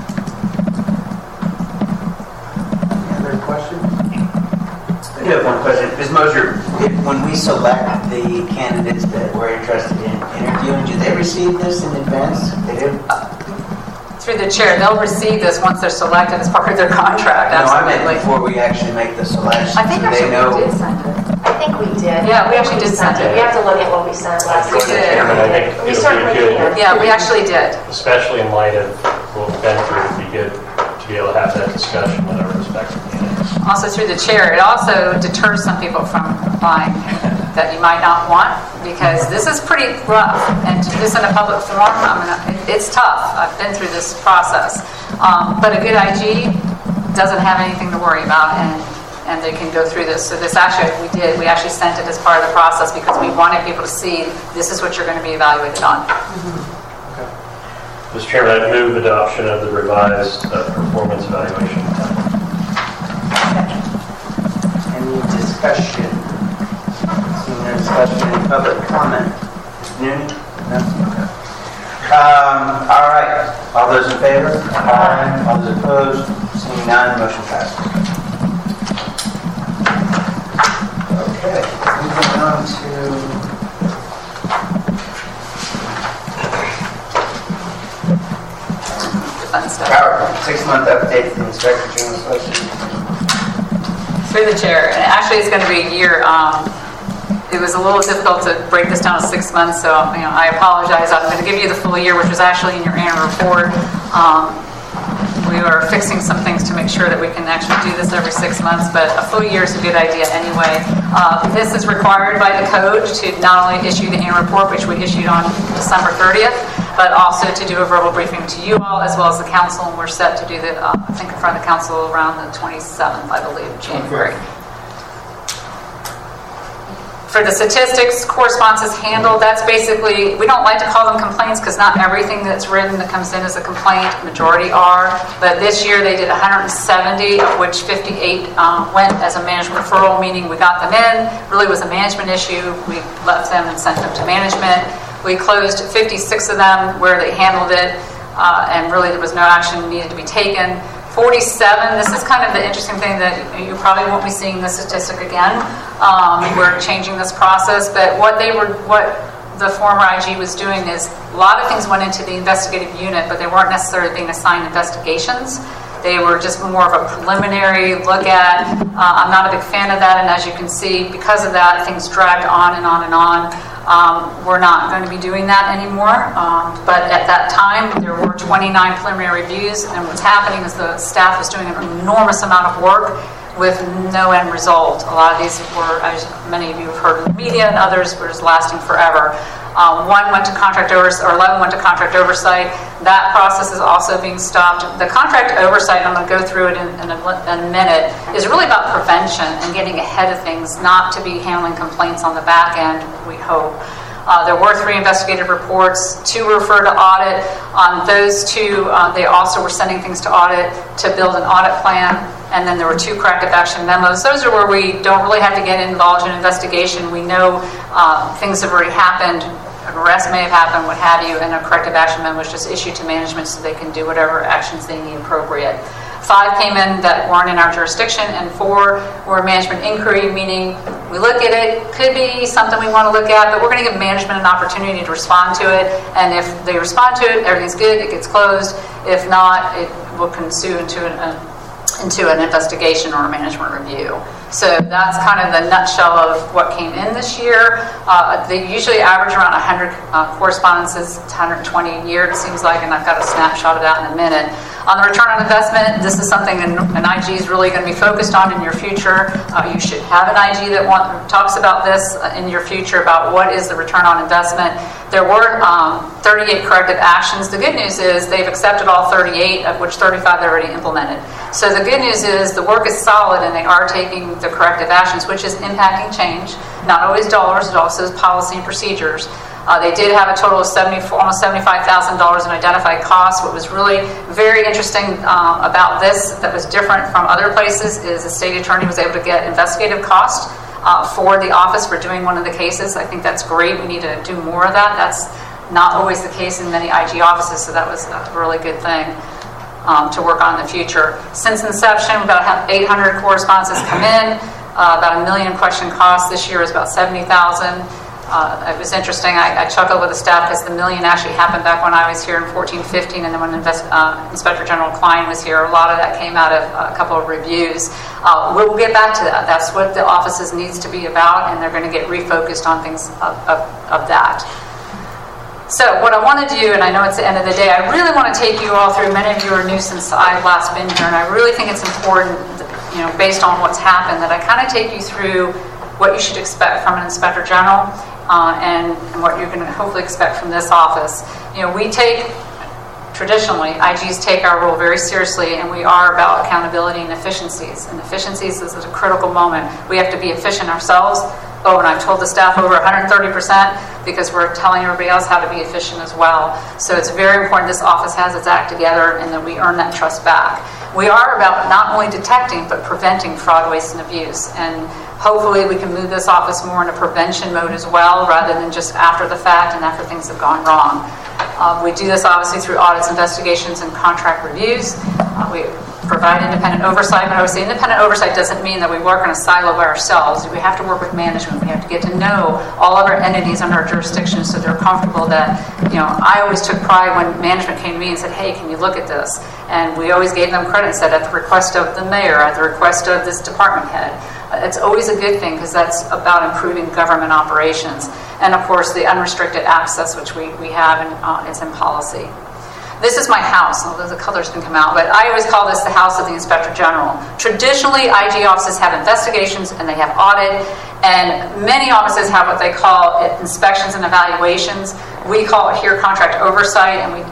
Any other questions? I do have one question. Ms. Mosier, when we select the candidates that we're interested in interviewing, do they receive this in advance? They do? Through the chair, they'll receive this once they're selected as part of their contract. No, I meant before we actually make the selection. I think we did send it. I think we did. Yeah, we actually did send it. We have to look at what we sent last We did. I think We it started would be looking at good, Yeah, we actually did. especially in light of what we've been through, it'd be good to be able to have that discussion with our respective candidates. Also through the chair, it also deters some people from applying that you might not want, because this is pretty rough, and to do this in a public forum, it's tough. I've been through this process. But a good IG doesn't have anything to worry about, and they can go through this. So this actually, we actually sent it as part of the process because we wanted people to see this is what you're going to be evaluated on. Mr. Chairman, I'd move adoption of the revised performance evaluation template. Any discussion? Seeing no discussion, any public comment? Mr. Nooney? No? Okay. All right. All those in favor? Aye. All those opposed? Seeing none, motion passes. Okay. Moving on to Fun stuff. PowerPoint, 6-month update from the Inspector General's Association. Through the chair, and actually it's going to be a year. It was a little difficult to break this down to 6 months, so I apologize. I'm going to give you the full year, which was actually in your annual report. We are fixing some things to make sure that we can actually do this every 6 months, but a full year is a good idea anyway. This is required by the code to not only issue the annual report, which we issued on December 30th, but also to do a verbal briefing to you all as well as the council. And we're set to do that, I think, in front of the council around the 27th, I believe, January. For the statistics, correspondence is handled. That's basically, we don't like to call them complaints because not everything that's written that comes in is a complaint. Majority are. But this year they did 170, of which 58 went as a management referral, meaning we got them in. Really was a management issue. We left them and sent them to management. We closed 56 of them where they handled it, and really there was no action needed to be taken. 47, this is kind of the interesting thing that you probably won't be seeing this statistic again. We're changing this process, but what the former IG was doing is a lot of things went into the investigative unit, but they weren't necessarily being assigned investigations. They were just more of a preliminary look at. I'm not a big fan of that, and as you can see, because of that, things dragged on and on and on. We're not going to be doing that anymore, but at that time there were 29 preliminary reviews, and what's happening is the staff was doing an enormous amount of work with no end result. A lot of these were, as many of you have heard in the media, and others were just lasting forever. 11 went to contract oversight. That process is also being stopped. The contract oversight, I'm going to go through it in a minute, is really about prevention and getting ahead of things, not to be handling complaints on the back end, we hope. There were 3 investigative reports, 2 were referred to audit. On those 2, they also were sending things to audit to build an audit plan. And then there were 2 corrective action memos. Those are where we don't really have to get involved in investigation. We know things have already happened, an arrest may have happened, what have you, and a corrective action memo was just issued to management so they can do whatever actions they need appropriate. 5 came in that weren't in our jurisdiction, and 4 were management inquiry, meaning we look at it, could be something we want to look at, but we're going to give management an opportunity to respond to it, and if they respond to it, everything's good, it gets closed. If not, it will ensue into an investigation or a management review. So that's kind of the nutshell of what came in this year. They usually average around 100 correspondences, 120 a year it seems like, and I've got a snapshot of that in a minute. On the return on investment, this is something an IG is really going to be focused on in your future. You should have an IG that talks about this in your future, about what is the return on investment. There were 38 corrective actions. The good news is they've accepted all 38, of which 35 they already implemented. So the good news is the work is solid and they are taking the corrective actions, which is impacting change. Not always dollars, it also is policy and procedures. They did have a total of almost $75,000 in identified costs. What was really very interesting about this that was different from other places is the state attorney was able to get investigative costs for the office for doing one of the cases. I think that's great. We need to do more of that. That's not always the case in many IG offices, so that was a really good thing to work on in the future. Since inception, about 800 correspondences come in, about $1 million question costs. This year is about $70,000. It was interesting. I chuckled with the staff because the $1 million actually happened back when I was here in 14-15, and then when Inspector General Klein was here, a lot of that came out of a couple of reviews. We'll get back to that. That's what the offices needs to be about, and they're going to get refocused on things of that. So what I want to do, and I know it's the end of the day, I really want to take you all through. Many of you are new since I've last been here, and I really think it's important, based on what's happened, that I kind of take you through what you should expect from an Inspector General, and what you're going to hopefully expect from this office. Traditionally, IGs take our role very seriously, and we are about accountability and efficiencies. And efficiencies is a critical moment. We have to be efficient ourselves. And I've told the staff over 130% because we're telling everybody else how to be efficient as well. So it's very important this office has its act together and that we earn that trust back. We are about not only detecting, but preventing fraud, waste, and abuse. And hopefully we can move this office more into prevention mode as well, rather than just after the fact and after things have gone wrong. We do this obviously through audits, investigations, and contract reviews. We provide independent oversight, but I would say independent oversight doesn't mean that we work in a silo by ourselves. We have to work with management. We have to get to know all of our entities under our jurisdiction so they're comfortable that, I always took pride when management came to me and said, hey, can you look at this? And we always gave them credit and said, at the request of the mayor, at the request of this department head. It's always a good thing because that's about improving government operations. And of course, the unrestricted access, which we have, and it's in policy. This is my house, although the colors can come out, but I always call this the house of the Inspector General. Traditionally, IG offices have investigations and they have audit, and many offices have what they call inspections and evaluations. We call it here contract oversight, and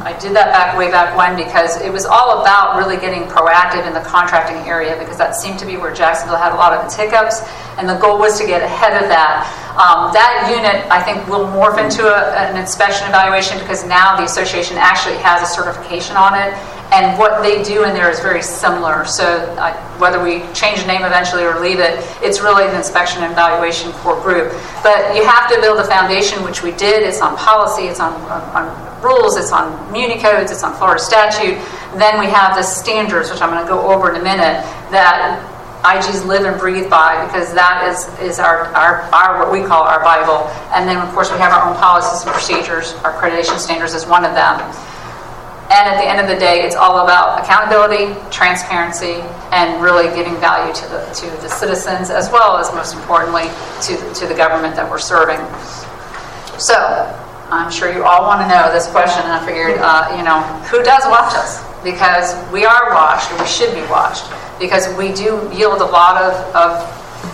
I did that way back when because it was all about really getting proactive in the contracting area because that seemed to be where Jacksonville had a lot of its hiccups, and the goal was to get ahead of that. That unit, I think, will morph into an inspection evaluation because now the association actually has a certification on it, and what they do in there is very similar. So whether we change the name eventually or leave it, it's really an inspection and evaluation core group. But you have to build a foundation, which we did. It's on policy, it's on rules, it's on Muni codes, it's on Florida statute. Then we have the standards, which I'm going to go over in a minute, that IGs live and breathe by because that is our what we call our Bible. And then, of course, we have our own policies and procedures. Our accreditation standards is one of them. And at the end of the day, it's all about accountability, transparency, and really giving value to the citizens, as well as, most importantly, to the government that we're serving. So, I'm sure you all want to know this question, and I figured, who does watch us? Because we are watched, or we should be watched, because we do yield a lot of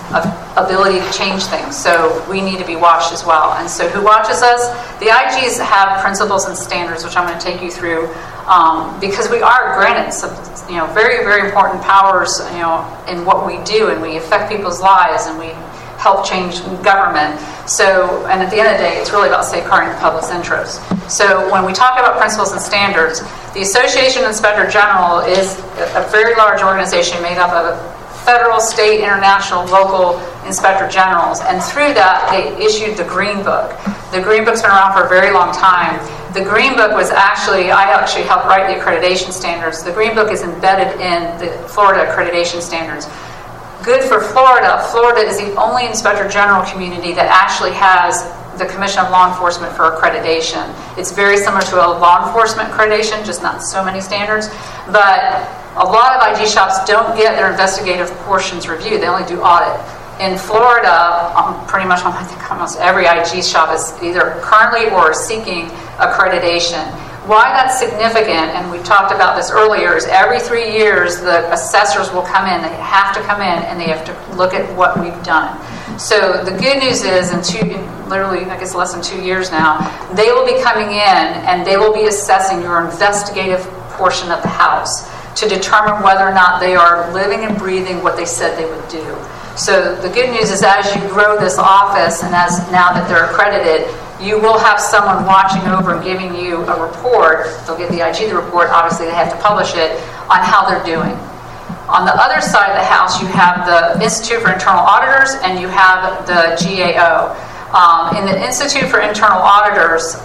ability to change things. So we need to be watched as well. And so who watches us? The IGs have principles and standards, which I'm going to take you through, because we are granted some, very, very important powers, in what we do, and we affect people's lives, and we help change government. So, and at the end of the day, it's really about safeguarding the public's interest. So when we talk about principles and standards, the Association Inspector General is a very large organization made up of federal, state, international, local inspector generals. And through that, they issued the Green Book. The Green Book's been around for a very long time. The Green Book was I actually helped write the accreditation standards. The Green Book is embedded in the Florida accreditation standards. Good for Florida. Florida is the only inspector general community that actually has the Commission of Law Enforcement for accreditation. It's very similar to a law enforcement accreditation, just not so many standards. But a lot of IG shops don't get their investigative portions reviewed. They only do audit. In Florida, pretty much I think almost every IG shop is either currently or seeking accreditation. Why that's significant, and we talked about this earlier, is every 3 years the assessors will come in. They have to come in and they have to look at what we've done. So the good news is, literally, I guess less than 2 years now, they will be coming in and they will be assessing your investigative portion of the house to determine whether or not they are living and breathing what they said they would do. So the good news is, as you grow this office and as now that they're accredited, you will have someone watching over and giving you a report. They'll give the IG the report. Obviously, they have to publish it on how they're doing. On the other side of the house, you have the Institute for Internal Auditors and you have the GAO. In the Institute for Internal Auditors,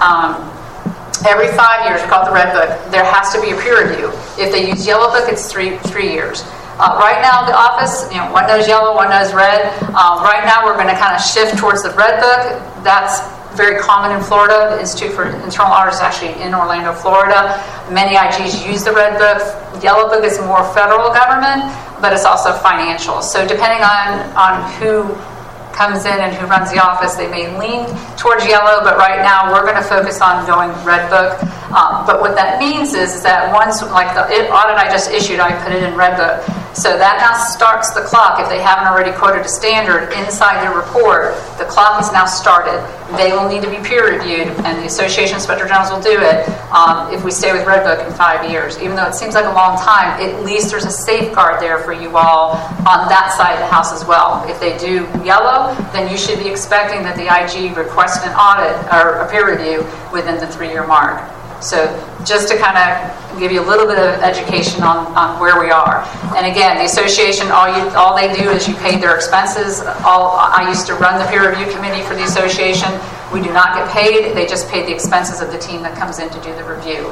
every 5 years, we call it the Red Book, there has to be a peer review. If they use Yellow Book, it's three years. Right now, the office, one knows yellow, one knows red. Right now, we're going to kind of shift towards the Red Book. That's very common in Florida. The Institute for Internal Auditors is actually in Orlando, Florida. Many IGs use the Red Book. Yellow Book is more federal government, but it's also financial. So depending on who comes in and who runs the office, they may lean towards yellow, but right now we're going to focus on going Red Book. But what that means is that once, like the audit I just issued, I put it in Red Book. So that now starts the clock. If they haven't already quoted a standard inside their report, the clock is now started. They will need to be peer reviewed, and the Association of Inspector Generals will do it if we stay with Red Book in 5 years. Even though it seems like a long time, at least there's a safeguard there for you all on that side of the house as well. If they do yellow, then you should be expecting that the IG requests an audit or a peer review within the 3-year mark. So just to kind of give you a little bit of education on where we are. And again, the association, all they do is you pay their expenses. I used to run the peer review committee for the association. We do not get paid. They just pay the expenses of the team that comes in to do the review.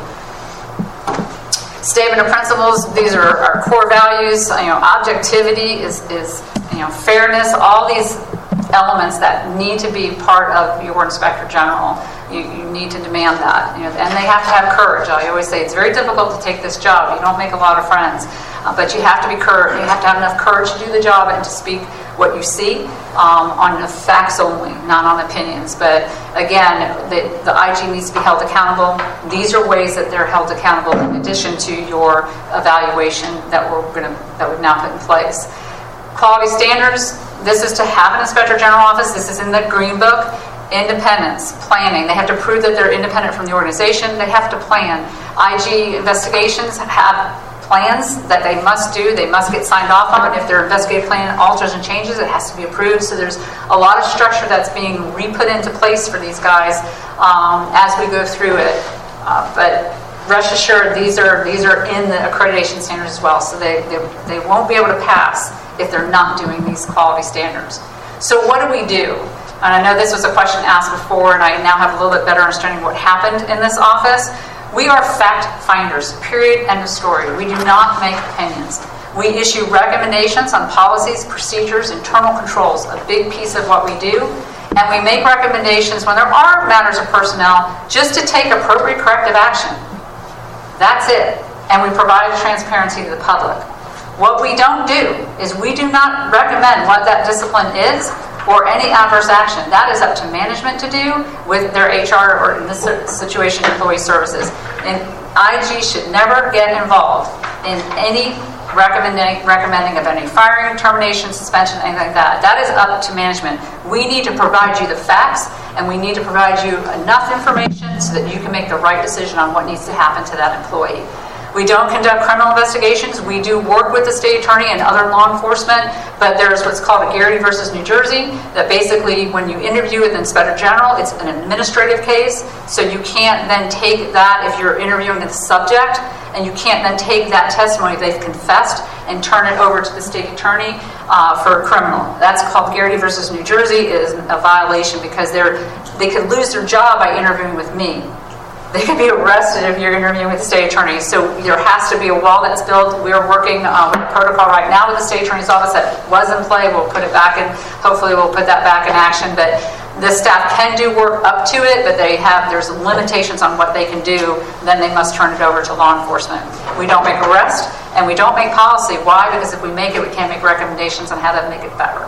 Statement of principles, these are our core values. Objectivity is fairness, all these elements that need to be part of your inspector general. You need to demand that, and they have to have courage. I always say it's very difficult to take this job. You don't make a lot of friends, but you have to be courage. You have to have enough courage to do the job and to speak what you see on the facts only, not on opinions. But again, the IG needs to be held accountable. These are ways that they're held accountable in addition to your evaluation that we've now put in place. Quality standards. This is to have an inspector general office. This is in the Green Book. Independence, planning. They have to prove that they're independent from the organization. They have to plan. IG investigations have plans that they must do. They must get signed off on. If their investigative plan alters and changes, it has to be approved. So there's a lot of structure that's being re-put into place for these guys as we go through it. But rest assured, these are in the accreditation standards as well. So they won't be able to pass if they're not doing these quality standards. So what do we do? And I know this was a question asked before, and I now have a little bit better understanding what happened in this office. We are fact finders, period, end of story. We do not make opinions. We issue recommendations on policies, procedures, internal controls, a big piece of what we do. And we make recommendations when there are matters of personnel just to take appropriate corrective action. That's it. And we provide transparency to the public. What we don't do is we do not recommend what that discipline is or any adverse action. That is up to management to do with their HR or, in this situation, employee services. And IG should never get involved in any recommending of any firing, termination, suspension, anything like that. That is up to management. We need to provide you the facts, and we need to provide you enough information so that you can make the right decision on what needs to happen to that employee. We don't conduct criminal investigations. We do work with the state attorney and other law enforcement, but there's what's called a Garrity versus New Jersey, that basically when you interview with the Inspector General, it's an administrative case, so you can't then take that if you're interviewing the subject, and you can't then take that testimony they've confessed and turn it over to the state attorney for a criminal. That's called Garrity versus New Jersey. It is a violation because they could lose their job by interviewing with me. They could be arrested if you're interviewing with the state attorney. So there has to be a wall that's built. We are working with a protocol right now with the state attorney's office that was in play. We'll put it back in. Hopefully we'll put that back in action. But the staff can do work up to it, but there's limitations on what they can do. Then they must turn it over to law enforcement. We don't make arrest, and we don't make policy. Why? Because if we make it, we can't make recommendations on how to make it better.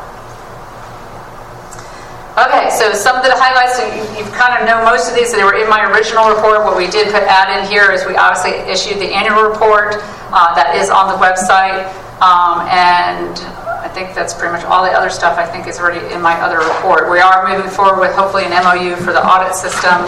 Okay, so some of the highlights, you kind of know most of these. They were in my original report. What we did add in here is we obviously issued the annual report that is on the website. And I think that's pretty much all the other stuff I think is already in my other report. We are moving forward with hopefully an MOU for the audit system.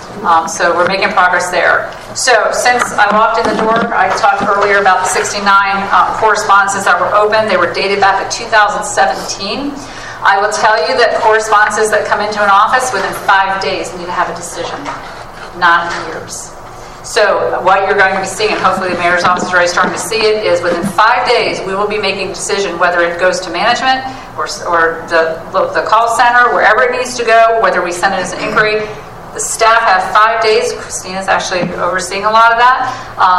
So we're making progress there. So since I walked in the door, I talked earlier about the 69 correspondences that were open. They were dated back to 2017. I will tell you that correspondences that come into an office within 5 days need to have a decision, not years. So what you're going to be seeing, and hopefully the mayor's office is already starting to see it, is within 5 days we will be making a decision whether it goes to management or the call center, wherever it needs to go, whether we send it as an inquiry. The staff have 5 days. Christina's actually overseeing a lot of that.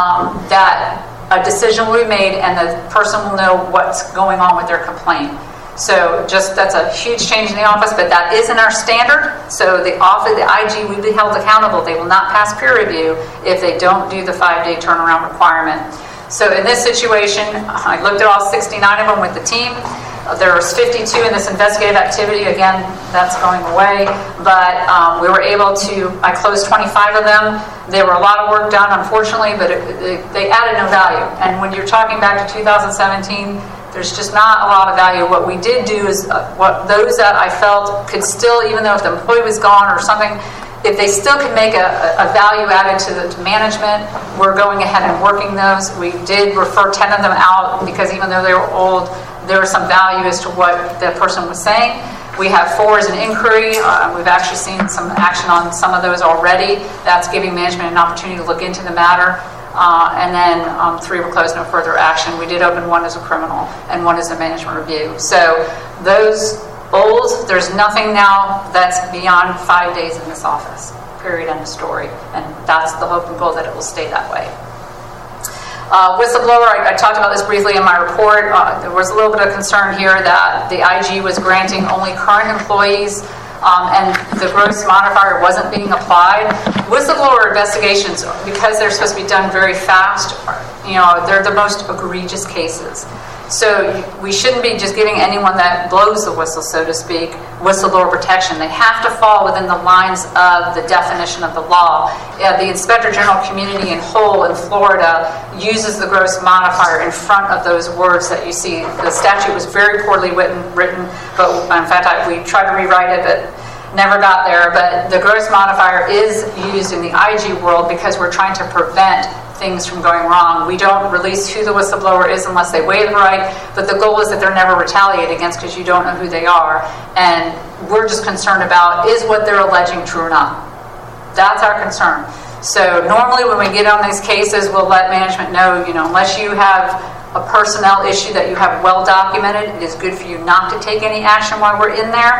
That a decision will be made and the person will know what's going on with their complaint. So that's a huge change in the office, but that is in our standard. So the IG will be held accountable. They will not pass peer review if they don't do the 5-day turnaround requirement. So in this situation, I looked at all 69 of them with the team. There was 52 in this investigative activity. Again, that's going away. But we were able I closed 25 of them. There were a lot of work done, unfortunately, but they added no value. And when you're talking back to 2017, there's just not a lot of value. What we did do is what those that I felt could still, even though if the employee was gone or something, if they still could make a value added to management, we're going ahead and working those. We did refer 10 of them out because even though they were old, there was some value as to what the person was saying. We have 4 as an inquiry. We've actually seen some action on some of those already. That's giving management an opportunity to look into the matter. And then 3 were closed, no further action. We did open 1 as a criminal and 1 as a management review. So those old, there's nothing now that's beyond 5 days in this office. Period, end of story. And that's the hope and goal, that it will stay that way. Whistleblower, I talked about this briefly in my report. There was a little bit of concern here that the IG was granting only current employees and the gross modifier wasn't being applied. Whistleblower investigations, because they're supposed to be done very fast, they're the most egregious cases. So we shouldn't be just giving anyone that blows the whistle, so to speak, whistleblower protection. They have to fall within the lines of the definition of the law. The Inspector General community in whole in Florida uses the gross modifier in front of those words that you see. The statute was very poorly written, but in fact we tried to rewrite it, but never got there, but the gross modifier is used in the IG world because we're trying to prevent things from going wrong. We don't release who the whistleblower is unless they waive the right, but the goal is that they're never retaliated against because you don't know who they are. And we're just concerned about, is what they're alleging true or not? That's our concern. So normally when we get on these cases, we'll let management know, unless you have a personnel issue that you have well documented, it is good for you not to take any action while we're in there,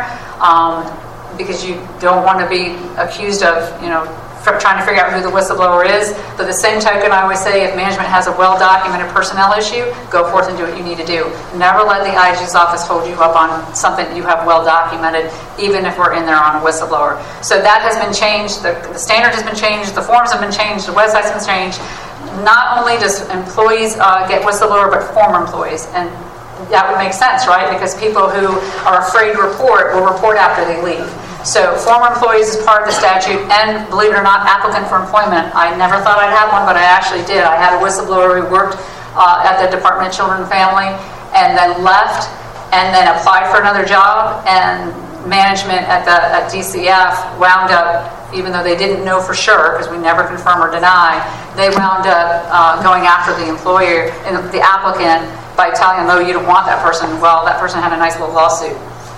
because you don't want to be accused of, trying to figure out who the whistleblower is. But the same token, I always say, if management has a well-documented personnel issue, go forth and do what you need to do. Never let the IG's office hold you up on something you have well-documented, even if we're in there on a whistleblower. So that has been changed. The standard has been changed. The forms have been changed. The website's been changed. Not only does employees get whistleblower, but former employees. And that would make sense, right? Because people who are afraid to report will report after they leave. So former employees is part of the statute, and believe it or not, applicant for employment. I never thought I'd have one, but I actually did. I had a whistleblower who worked at the Department of Children and Family, and then left, and then applied for another job, and management at DCF wound up, even though they didn't know for sure, because we never confirm or deny, they wound up going after the employer and the applicant by telling them, oh, you don't want that person. Well, that person had a nice little lawsuit.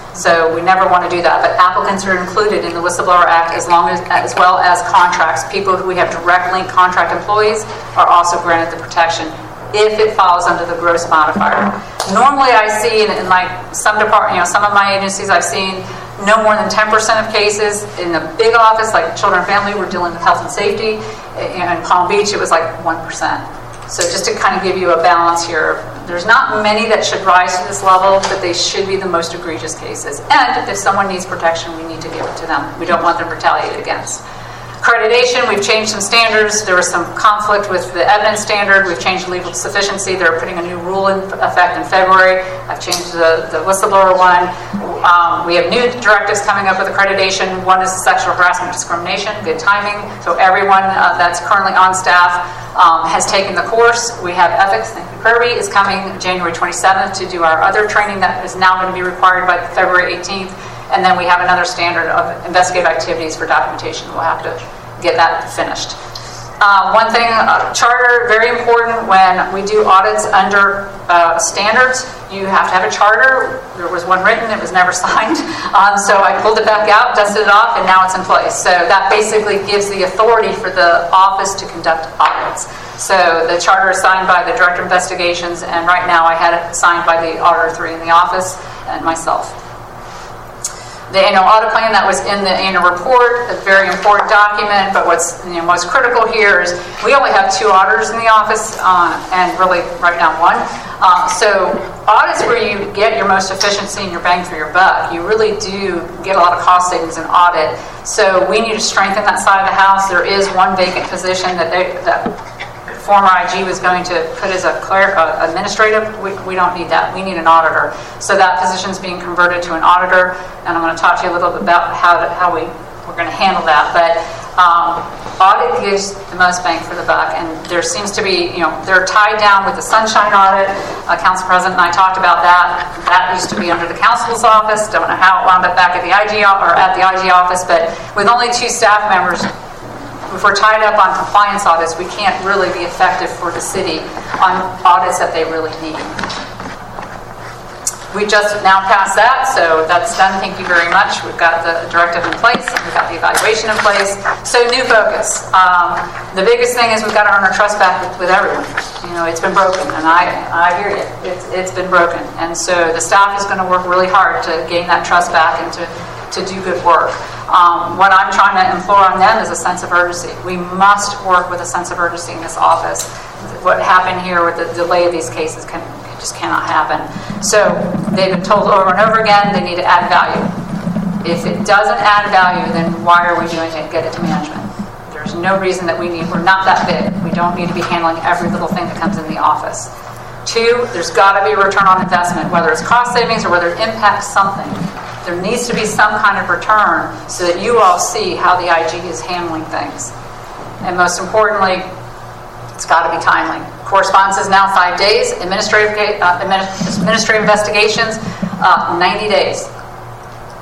So we never want to do that. But applicants are included in the Whistleblower Act as well as contracts. People who we have direct link contract employees are also granted the protection if it falls under the gross modifier. Normally I see in some department, some of my agencies I've seen no more than 10% of cases. In the big office like Children and Family, we're dealing with health and safety. In Palm Beach it was like 1%. So just to kind of give you a balance here, there's not many that should rise to this level, but they should be the most egregious cases. And if someone needs protection, we need to give it to them. We don't want them retaliated against. Accreditation, we've changed some standards. There was some conflict with the evidence standard. We've changed legal sufficiency. They're putting a new rule in effect in February. I've changed the whistleblower one. We have new directives coming up with accreditation. One is sexual harassment discrimination. Good timing. So everyone that's currently on staff has taken the course. We have ethics. Thank you, Kirby, is coming January 27th to do our other training that is now going to be required by February 18th. And then we have another standard of investigative activities for documentation. We'll have to get that finished. One thing, charter, very important when we do audits under standards. You have to have a charter. There was one written, it was never signed. So I pulled it back out, dusted it off, and now it's in place. So that basically gives the authority for the office to conduct audits. So the charter is signed by the Director of Investigations, and right now I had it signed by the Auditor 3 in the office and myself. The annual audit plan that was in the annual report, a very important document, but what's most critical here is we only have 2 auditors in the office, and really right now 1. So audits where you get your most efficiency and your bang for your buck. You really do get a lot of cost savings in audit. So we need to strengthen that side of the house. There is 1 vacant position that former IG was going to put as a administrative. We don't need that. We need an auditor. So that position is being converted to an auditor, and I'm going to talk to you a little bit about how we're going to handle that. But audit gives the most bang for the buck, and there seems to be, they're tied down with the Sunshine audit. Council President and I talked about that. That used to be under the council's office. Don't know how it wound up back at the IG office, but with only 2 staff members, if we're tied up on compliance audits, we can't really be effective for the city on audits that they really need. We just now passed that, so that's done. Thank you very much. We've got the directive in place. We've got the evaluation in place. So new focus. The biggest thing is we've got to earn our trust back with everyone. It's been broken, and I hear you. It's been broken. And so the staff is going to work really hard to gain that trust back and to do good work. What I'm trying to implore on them is a sense of urgency. We must work with a sense of urgency in this office. What happened here with the delay of these cases just cannot happen. So they've been told over and over again they need to add value. If it doesn't add value, then why are we doing it? Get it to management. There's no reason that we're not that big. We don't need to be handling every little thing that comes in the office. 2, there's got to be a return on investment, whether it's cost savings or whether it impacts something. There needs to be some kind of return so that you all see how the IG is handling things. And most importantly, it's got to be timely. Correspondence is now 5 days. Administrative investigations, 90 days.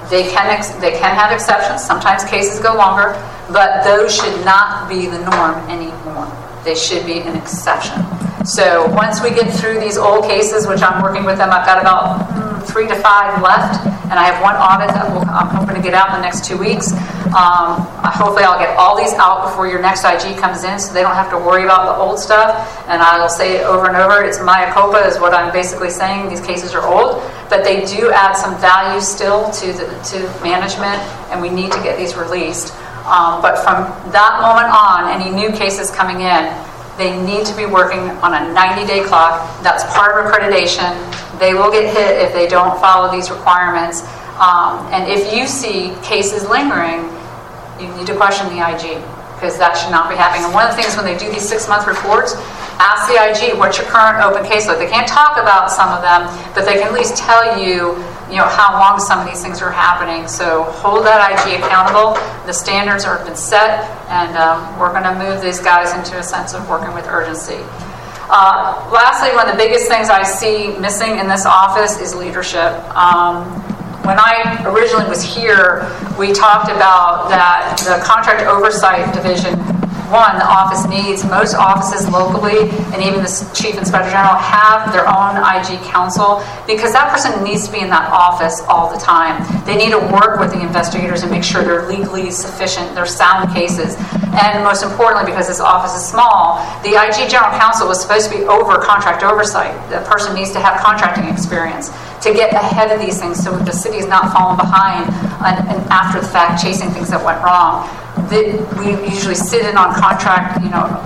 They can have exceptions. Sometimes cases go longer, but those should not be the norm anymore. They should be an exception. So once we get through these old cases, which I'm working with them, I've got about 3 to 5 left, and I have one audit that I'm hoping to get out in the next 2 weeks. Hopefully I'll get all these out before your next IG comes in, so they don't have to worry about the old stuff. And I'll say it over and over, it's mea culpa is what I'm basically saying. These cases are old, but they do add some value still to management, and we need to get these released. But from that moment on, any new cases coming in, they need to be working on a 90-day clock. That's part of accreditation. They will get hit if they don't follow these requirements. And if you see cases lingering, you need to question the IG, because that should not be happening. And one of the things when they do these 6-month reports, ask the IG, what's your current open caseload? They can't talk about some of them, but they can at least tell you, how long some of these things are happening. So hold that IG accountable. The standards have been set, and we're going to move these guys into a sense of working with urgency. Lastly, one of the biggest things I see missing in this office is leadership. When I originally was here, we talked about that the contract oversight division, the office needs, most offices locally, and even the Chief Inspector General have their own IG counsel, because that person needs to be in that office all the time. They need to work with the investigators and make sure they're legally sufficient, they're sound cases. And most importantly, because this office is small, the IG General Counsel was supposed to be over contract oversight. The person needs to have contracting experience to get ahead of these things so the city is not falling behind and after the fact chasing things that went wrong. We usually sit in on contract,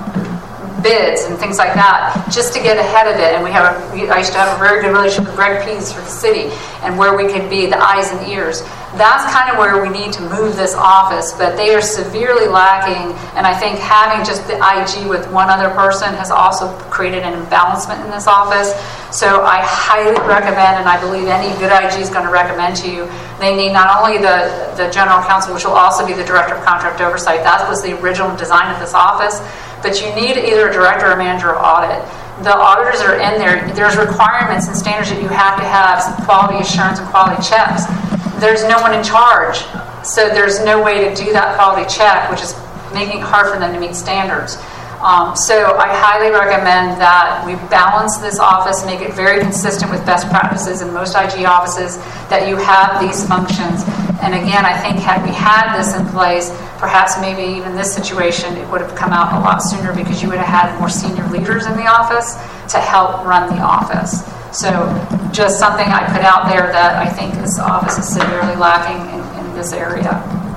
bids and things like that, just to get ahead of it. And I used to have a very good relationship with Greg Pease for the city, and where we could be the eyes and ears. That's kind of where we need to move this office, but they are severely lacking. And I think having just the IG with one other person has also created an imbalancement in this office. So I highly recommend, and I believe any good IG is going to recommend to you, they need not only the general counsel, which will also be the director of contract oversight. That was the original design of this office. But you need either a director or a manager of audit. The auditors are in there. There's requirements and standards that you have to have, some quality assurance and quality checks. There's no one in charge. So there's no way to do that quality check, which is making it hard for them to meet standards. So I highly recommend that we balance this office, make it very consistent with best practices in most IG offices, that you have these functions. And again, I think had we had this in place, perhaps maybe even this situation, it would have come out a lot sooner, because you would have had more senior leaders in the office to help run the office. So just something I put out there that I think this office is severely lacking in this area.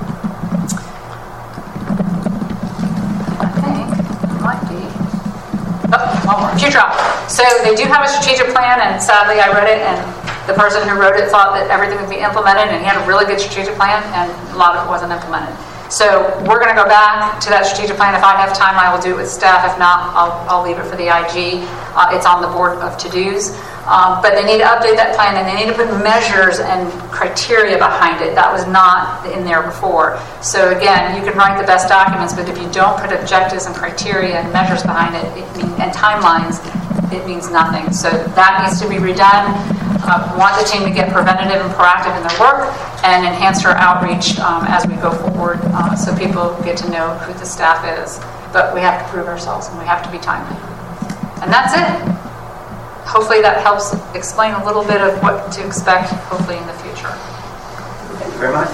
One more. Future op. So they do have a strategic plan, and sadly I read it, and the person who wrote it thought that everything would be implemented, and he had a really good strategic plan, and a lot of it wasn't implemented. So we're going to go back to that strategic plan. If I have time, I will do it with staff. If not, I'll leave it for the IG. It's on the board of to-dos. But they need to update that plan, and they need to put measures and criteria behind it. That was not in there before. So again, you can write the best documents, but if you don't put objectives and criteria and measures behind it, and timelines, it means nothing. So that needs to be redone. Want the team to get preventative and proactive in their work, and enhance our outreach as we go forward, so people get to know who the staff is. But we have to prove ourselves, and we have to be timely. And that's it. Hopefully that helps explain a little bit of what to expect, hopefully, in the future. Thank you very much.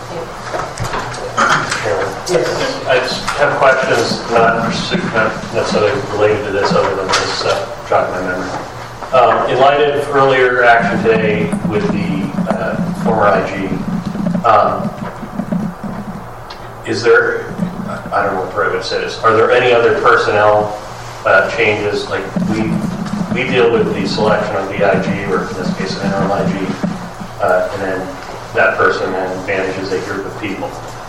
Yes. I just have questions, not necessarily related to this, other than this jogging my memory. In light of earlier action today with the former IG, is there, I don't know what Private says, are there any other personnel changes? Like we deal with the selection of the IG, or in this case an interim IG, and then that person then manages a group of people.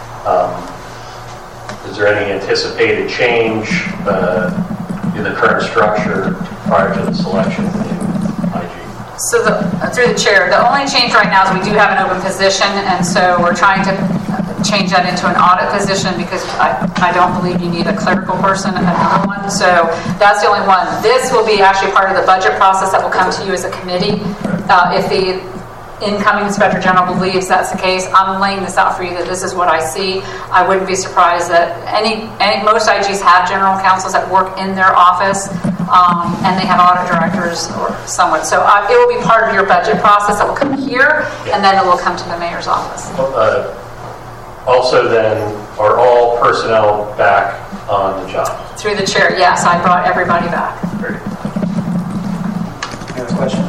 Is there any anticipated change in the current structure prior to the selection of the new IG? So through the chair, the only change right now is we do have an open position, and so we're trying to change that into an audit position, because I don't believe you need a clerical person, another one. So that's the only one. This will be actually part of the budget process that will come to you as a committee. If the incoming Inspector General believes that's the case, I'm laying this out for you that this is what I see. I wouldn't be surprised that most IGs have general counsels that work in their office, and they have audit directors or someone. So it will be part of your budget process. It will come here, and then it will come to the mayor's office. Also then, are all personnel back on the job? Through the chair, yes, I brought everybody back. Any other questions?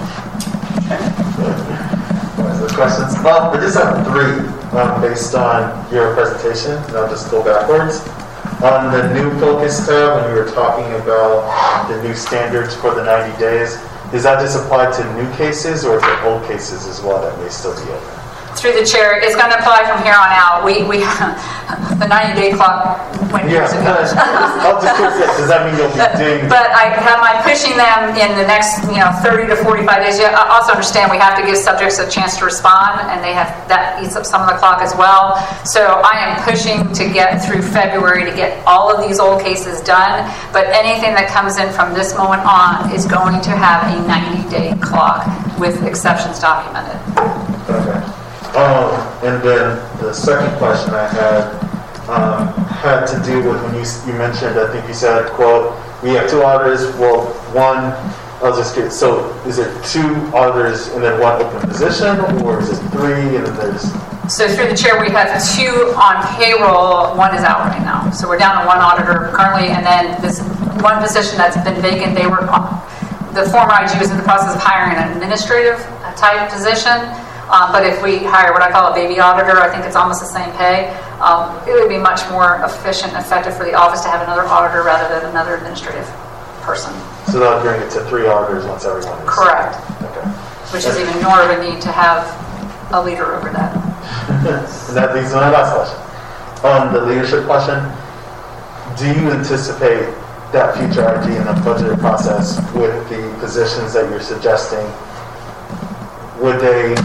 Questions? I just have 3 based on your presentation, and I'll just go backwards. On the new focus tab, when you were talking about the new standards for the 90 days, does that just apply to new cases or to old cases as well that may still be open? Through the chair, it's going to apply from here on out. We the 90-day clock went years ago. I'll just curious, does that mean you'll be doing? But am I pushing them in the next 30 to 45 days? Yeah, I also understand we have to give subjects a chance to respond, and that eats up some of the clock as well. So I am pushing to get through February to get all of these old cases done. But anything that comes in from this moment on is going to have a 90-day clock with exceptions documented. Okay. And then the second question I had to do with when you mentioned, I think you said, quote, we have 2 auditors, well, one, I'll just get, so is it 2 auditors and then 1 open position, or is it 3 and then there's... So through the chair, we have 2 on payroll, 1 is out right now. So we're down to 1 auditor currently, and then this 1 position that's been vacant, the former IG was in the process of hiring an administrative type position. But if we hire what I call a baby auditor, I think it's almost the same pay. It would be much more efficient and effective for the office to have another auditor rather than another administrative person. So that'll bring it to 3 auditors once everyone is... Correct. Okay. Which is even more of a need to have a leader over that. And that leads to my last question. On the leadership question, do you anticipate that future IG in the budget process with the positions that you're suggesting, would they...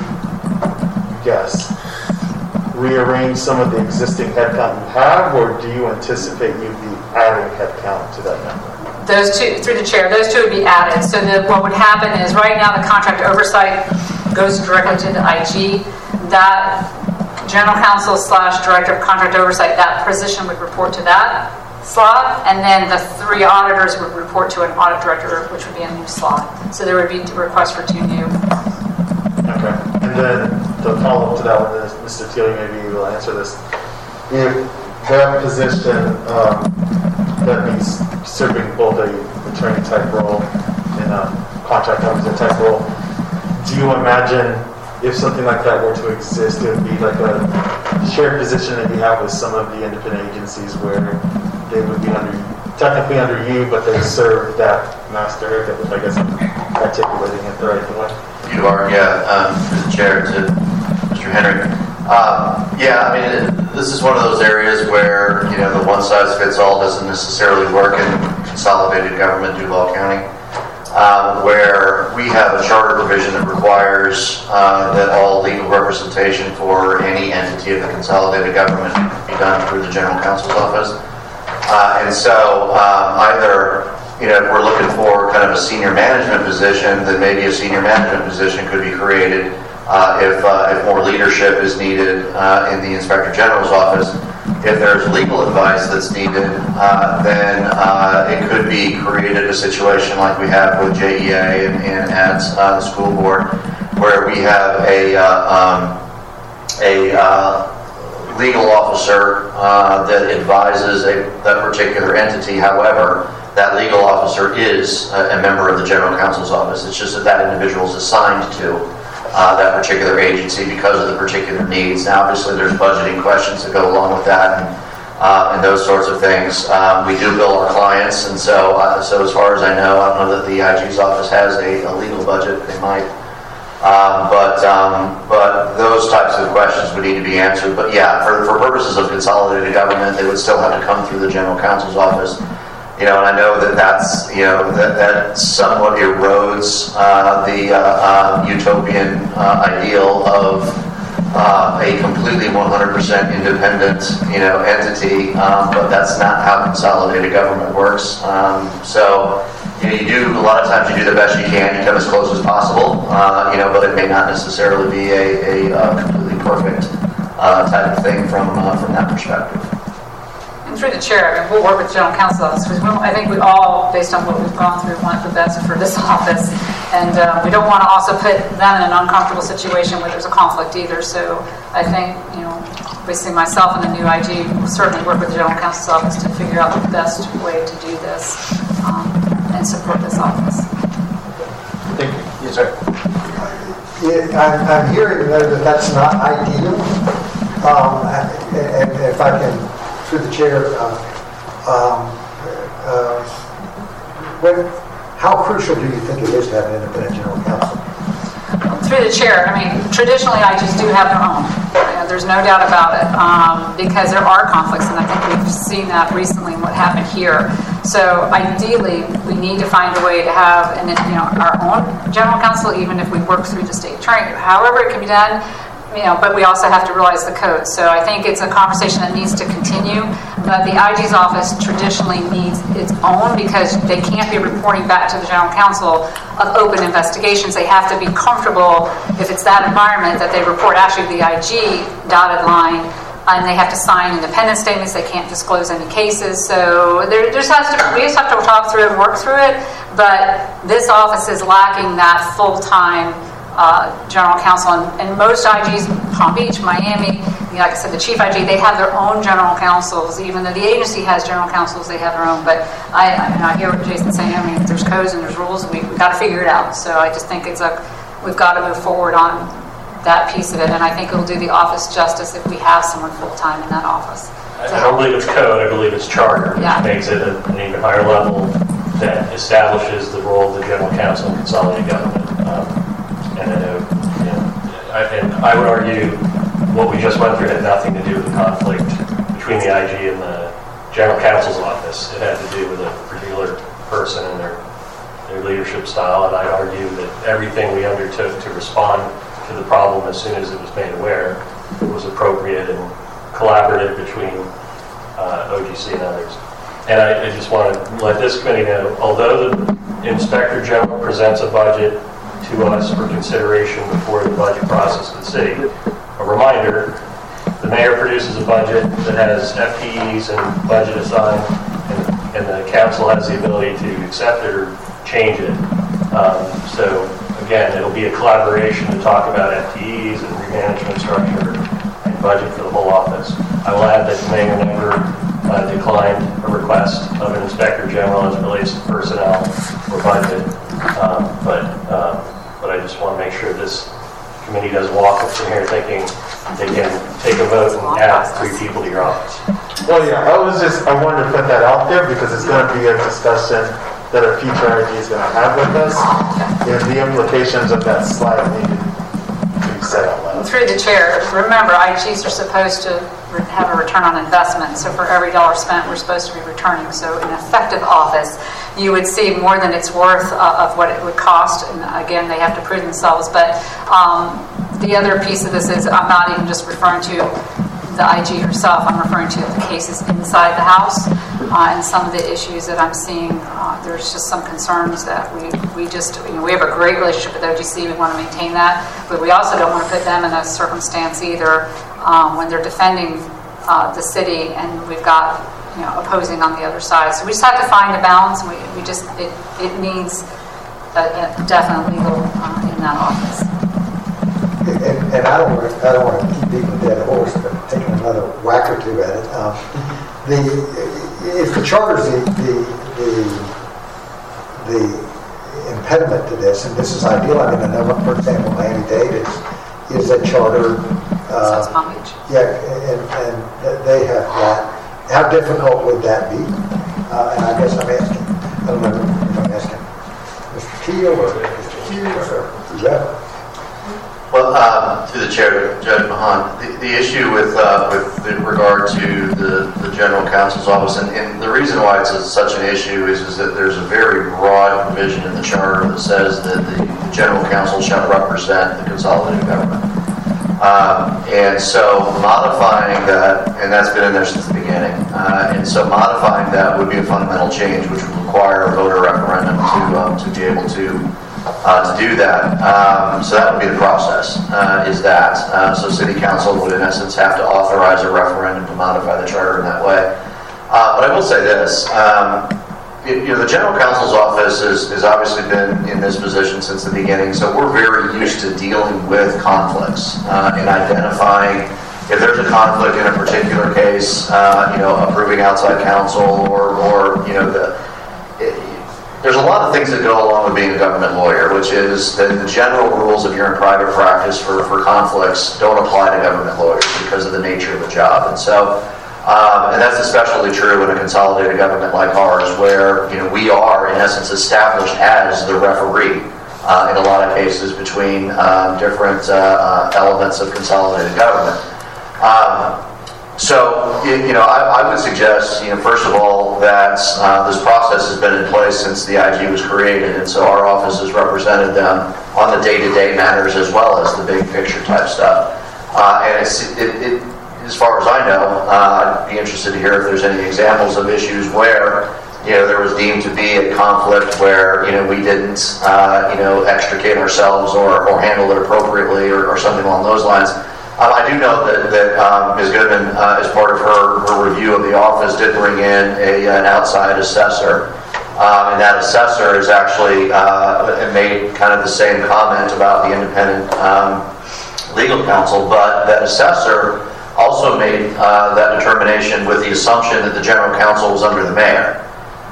rearrange some of the existing headcount you have, or do you anticipate you'd be adding headcount to that number? Those 2, through the chair, those 2 would be added. So what would happen is right now the contract oversight goes directly to the IG. That general counsel / director of contract oversight, that position would report to that slot, and then the 3 auditors would report to an audit director, which would be a new slot. So there would be a request for 2 new. Okay. And then to follow up to that one, Mr. Teal, you may be able to answer this. If that position that means serving both a attorney type role and a contract officer type role, do you imagine if something like that were to exist, it would be like a shared position that you have with some of the independent agencies where they would be technically under you, but they serve that master, if I guess I'm articulating it the right way? You are, yeah, Mr. Chair, to Mr. Henry. Yeah, I mean, this is one of those areas where, the one-size-fits-all doesn't necessarily work in consolidated government, Duval County, where we have a charter provision that requires that all legal representation for any entity of the consolidated government be done through the General Counsel's office. And so either... if we're looking for kind of a senior management position, then maybe a senior management position could be created. If more leadership is needed in the Inspector General's office. If there's legal advice that's needed, then it could be created a situation like we have with JEA and at the school board, where we have a legal officer that advises that particular entity. However, that legal officer is a member of the General Counsel's office. It's just that individual is assigned to that particular agency because of the particular needs. Now, obviously, there's budgeting questions that go along with that and those sorts of things. We do bill our clients, and so as far as I know that the IG's office has a legal budget. They might. But those types of questions would need to be answered. But yeah, for purposes of consolidated government, they would still have to come through the General Counsel's office. And I know that's that somewhat erodes the utopian ideal of a completely 100% independent entity, but that's not how consolidated government works. So you do, a lot of times you do the best you can, you come as close as possible, but it may not necessarily be a completely perfect type of thing from that perspective. And through the chair, I mean, we'll work with general counsel office, because I think we all, based on what we've gone through, want the best for this office. And we don't want to also put them in an uncomfortable situation where there's a conflict either. So I think, basically myself and the new IG will certainly work with the general counsel's office to figure out the best way to do this and support this office. Thank you. Yes, sir. Yeah, I'm hearing that that's not ideal. And if I can, through the chair, how crucial do you think it is to have an independent general counsel? Through the chair, I mean, traditionally IGs do have their own. There's no doubt about it, because there are conflicts, and I think we've seen that recently in what happened here. So ideally, we need to find a way to have our own general counsel, even if we work through the state attorney. However it can be done, but we also have to realize the code. So I think it's a conversation that needs to continue. But the IG's office traditionally needs its own, because they can't be reporting back to the general counsel of open investigations. They have to be comfortable, if it's that environment, that they report actually the IG dotted line, and they have to sign independent statements. They can't disclose any cases. So we just have to talk through it and work through it. But this office is lacking that full-time general counsel, and most IGs, Palm Beach, Miami, like I said, the chief IG, they have their own general counsels. Even though the agency has general counsels, they have their own. But I hear what Jason's saying. I mean, there's codes and there's rules, and we've got to figure it out. So I just think we've got to move forward on that piece of it, and I think it'll do the office justice if we have someone full-time in that office. I don't believe it's code, I believe it's charter, which makes it an even higher level that establishes the role of the general counsel in consolidated government. And I would argue what we just went through had nothing to do with the conflict between the IG and the general counsel's office. It had to do with a particular person and their leadership style, and I'd argue that everything we undertook to respond to the problem as soon as it was made aware was appropriate and collaborative between OGC and others. And I just want to let this committee know, although the Inspector General presents a budget to us for consideration before the budget process of the city, a reminder, the mayor produces a budget that has FTEs and budget assigned, and the council has the ability to accept it or change it. So again, it'll be a collaboration to talk about FTEs and remanagement structure and budget for the whole office. I will add that the mayor never declined a request of an inspector general as it relates to personnel or budget. But I just want to make sure this committee doesn't walk up from here thinking they can take a vote and add 3 people to your office. Well, yeah, I wanted to put that out there because it's going to be a discussion that our future IG is going to have with us, and the implications of that slide need to be said out loud. Through the chair, remember, IGs are supposed to have a return on investment. So for every dollar spent, we're supposed to be returning. So in effective office, you would see more than it's worth of what it would cost. And again, they have to prove themselves. But the other piece of this is I'm not even just referring to the IG herself. I'm referring to the cases inside the house and some of the issues that I'm seeing. There's just some concerns that we have a great relationship with OGC. We want to maintain that, but we also don't want to put them in a circumstance either when they're defending the city and we've got opposing on the other side. So we just have to find a balance. It needs a definite legal in that office. And I don't want to keep beating the dead horse, but taking another whack or two at it. If the charter is the impediment to this, and this is ideal. I mean, I know, for example, Miami-Dade is a charter. Palm Beach. Yeah, and they have that. How difficult would that be? And I guess I'm asking. I don't know if I'm asking Mr. Keel or Mr. Hughes or whoever. Well, through the chair, Judge Mahan, the issue with regard to the general counsel's office, and the reason why it's such an issue is that there's a very broad provision in the charter that says that the general counsel shall represent the consolidated government. And so modifying that, and that's been in there since the beginning, and so modifying that would be a fundamental change, which would require a voter referendum to be able to do that. So that would be the process, so city council would in essence have to authorize a referendum to modify the charter in that way. But I will say this, the general counsel's office has obviously been in this position since the beginning, so we're very used to dealing with conflicts and identifying if there's a conflict in a particular case, approving outside counsel or there's a lot of things that go along with being a government lawyer, which is that the general rules if you're in private practice for conflicts don't apply to government lawyers because of the nature of the job. And so, and that's especially true in a consolidated government like ours, where we are in essence established as the referee in a lot of cases between different elements of consolidated government. I would suggest, first of all, that this process has been in place since the IG was created, and so our office has represented them on the day-to-day matters as well as the big picture type stuff. As far as I know, I'd be interested to hear if there's any examples of issues where there was deemed to be a conflict where we didn't extricate ourselves or handle it appropriately or something along those lines. I do know that Ms. Goodman, as part of her review of the office, did bring in an outside assessor. And that assessor has actually made kind of the same comment about the independent legal counsel, but that assessor also made that determination with the assumption that the general counsel was under the mayor.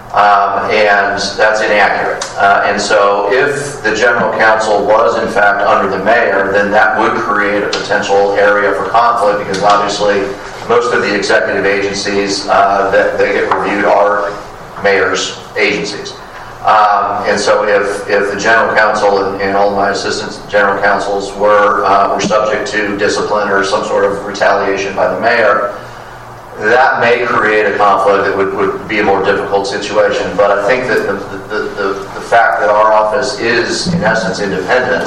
And that's inaccurate. And so if the general counsel was in fact under the mayor, then that would create a potential area for conflict, because obviously most of the executive agencies that they get reviewed are mayor's agencies. And so if the general counsel and all of my assistants general counsels were subject to discipline or some sort of retaliation by the mayor, that may create a conflict that would be a more difficult situation. But I think that the fact that our office is in essence independent,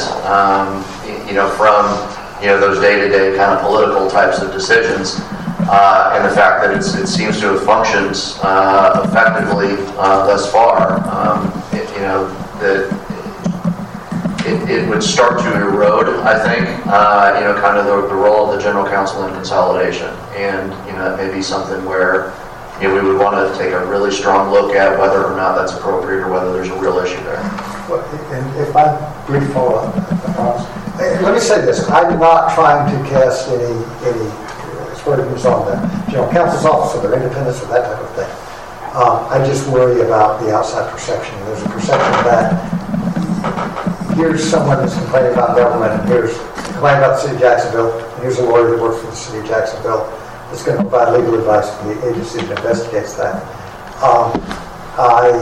from those day-to-day kind of political types of decisions, and the fact that it seems to have functioned effectively thus far, that it would start to erode, I think, kind of the role of the general counsel in consolidation. And, it may be something where, we would want to take a really strong look at whether or not that's appropriate or whether there's a real issue there. Well, and if I brief follow-up, let me say this. I'm not trying to cast any aspersions on the general counsel's office or their independence or that type of thing. I just worry about the outside perception. There's a perception that here's someone that's complaining about government, and here's complaining about the city of Jacksonville, and here's a lawyer that works for the city of Jacksonville that's going to provide legal advice to the agency that investigates that. I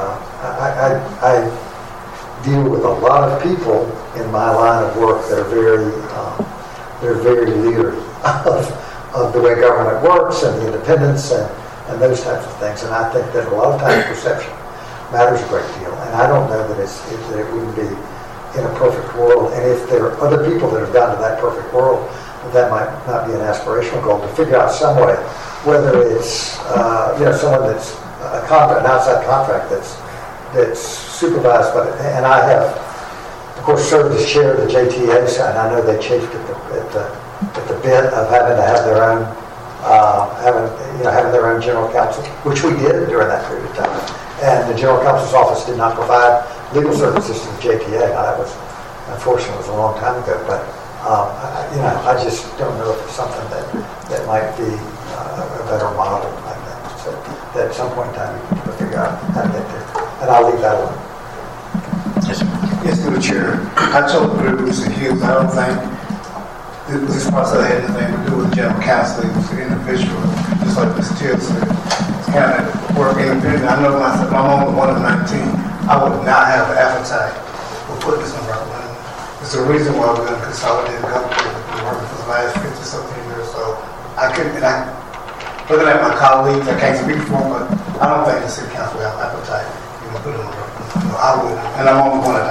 deal with a lot of people in my line of work that are very leery of the way government works and the independence and those types of things. And I think that a lot of times perception matters a great deal. And I don't know that it wouldn't be in a perfect world. And if there are other people that have gotten to that perfect world, that might not be an aspirational goal, to figure out some way, whether it's someone that's an outside contract that's supervised by it. And I have, of course, served as chair of the JTA, and I know they chafed at the bit of having to have their own having their own general counsel, which we did during that period of time. And the general counsel's office did not provide legal services to the JTA. Now, that was, unfortunately, it was a long time ago, but I just don't know if it's something that might be a better model like that. So that at some point in time you can figure out how to get there. And I'll leave that alone. Yes, through the chair. I totally agree with Mr. Hughes. I don't think this process had anything to do with the general counsel. It was an individual, just like Mr. Till said. It's kind of work independent. I know myself, I'm only one of 19. I would not have an appetite for putting this on referendum. It's the reason why we're going to consolidate the government. We've been working for the last 50-something years. So looking at my colleagues, I can't speak for them, but I don't think the city council will have appetite to put it on referendum. I would, and I'm only one of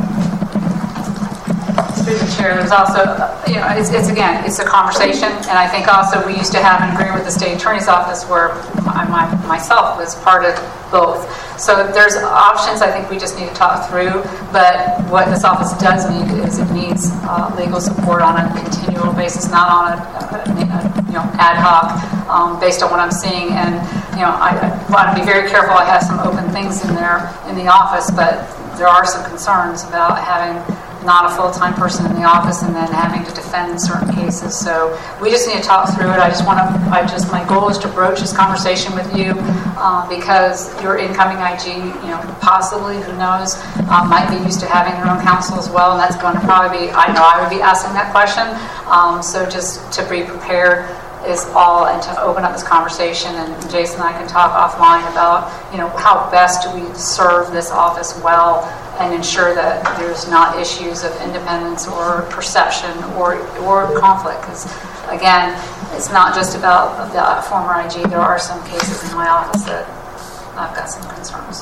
19. Through the chair, there's also, it's a conversation, and I think also we used to have an agreement with the state attorney's office where myself was part of both. So there's options I think we just need to talk through, but what this office does need is it needs legal support on a continual basis, not on a ad hoc based on what I'm seeing. And I want to be very careful. I have some open things in there in the office, but there are some concerns about having not a full-time person in the office and then having to defend in certain cases. So we just need to talk through it. My goal is to broach this conversation with you because your incoming IG, possibly, who knows, might be used to having their own counsel as well, and that's going to probably be, I know I would be asking that question. So just to be prepared is all, and to open up this conversation, and Jason and I can talk offline about, how best do we serve this office well and ensure that there's not issues of independence or perception or conflict. Because again, it's not just about the former IG. There are some cases in my office that I've got some concerns. So.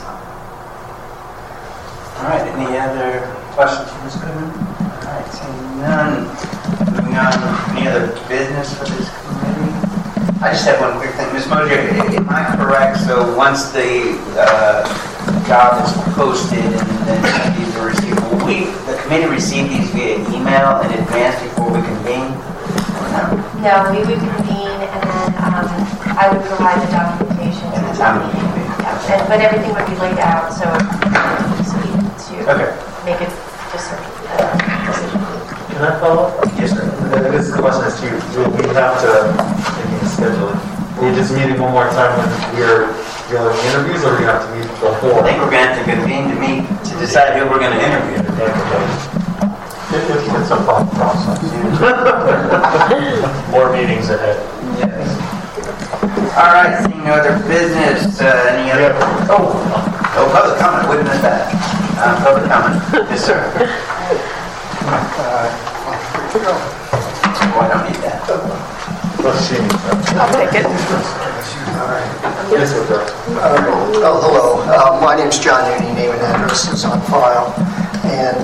All right, any other questions for Ms. Goodman? All right, seeing none. Moving on, any other business for this committee? I just have one quick thing. Ms. Mosier, am I correct? So once the job is posted and then these are received, will the committee receive these via email in advance before we convene? Or no? No, we would convene and then I would provide the documentation. But everything would be laid out, so to make it just a decision. Can I follow up? Yes, sir. This question is to you. Will we have to schedule it? Are we just meeting one more time when we're doing interviews, or are we going to have to meet before? I think we're going to have to convene to decide who we're going to interview. It's a fun process. More meetings ahead. Yes. All right, seeing no other business, any other? Oh, no public comment. Wouldn't miss that. Public comment. Yes, sir. Oh, I don't need that. I'll take it. Yes, sir. Hello. My name's John Newny. Name and address is on file. And,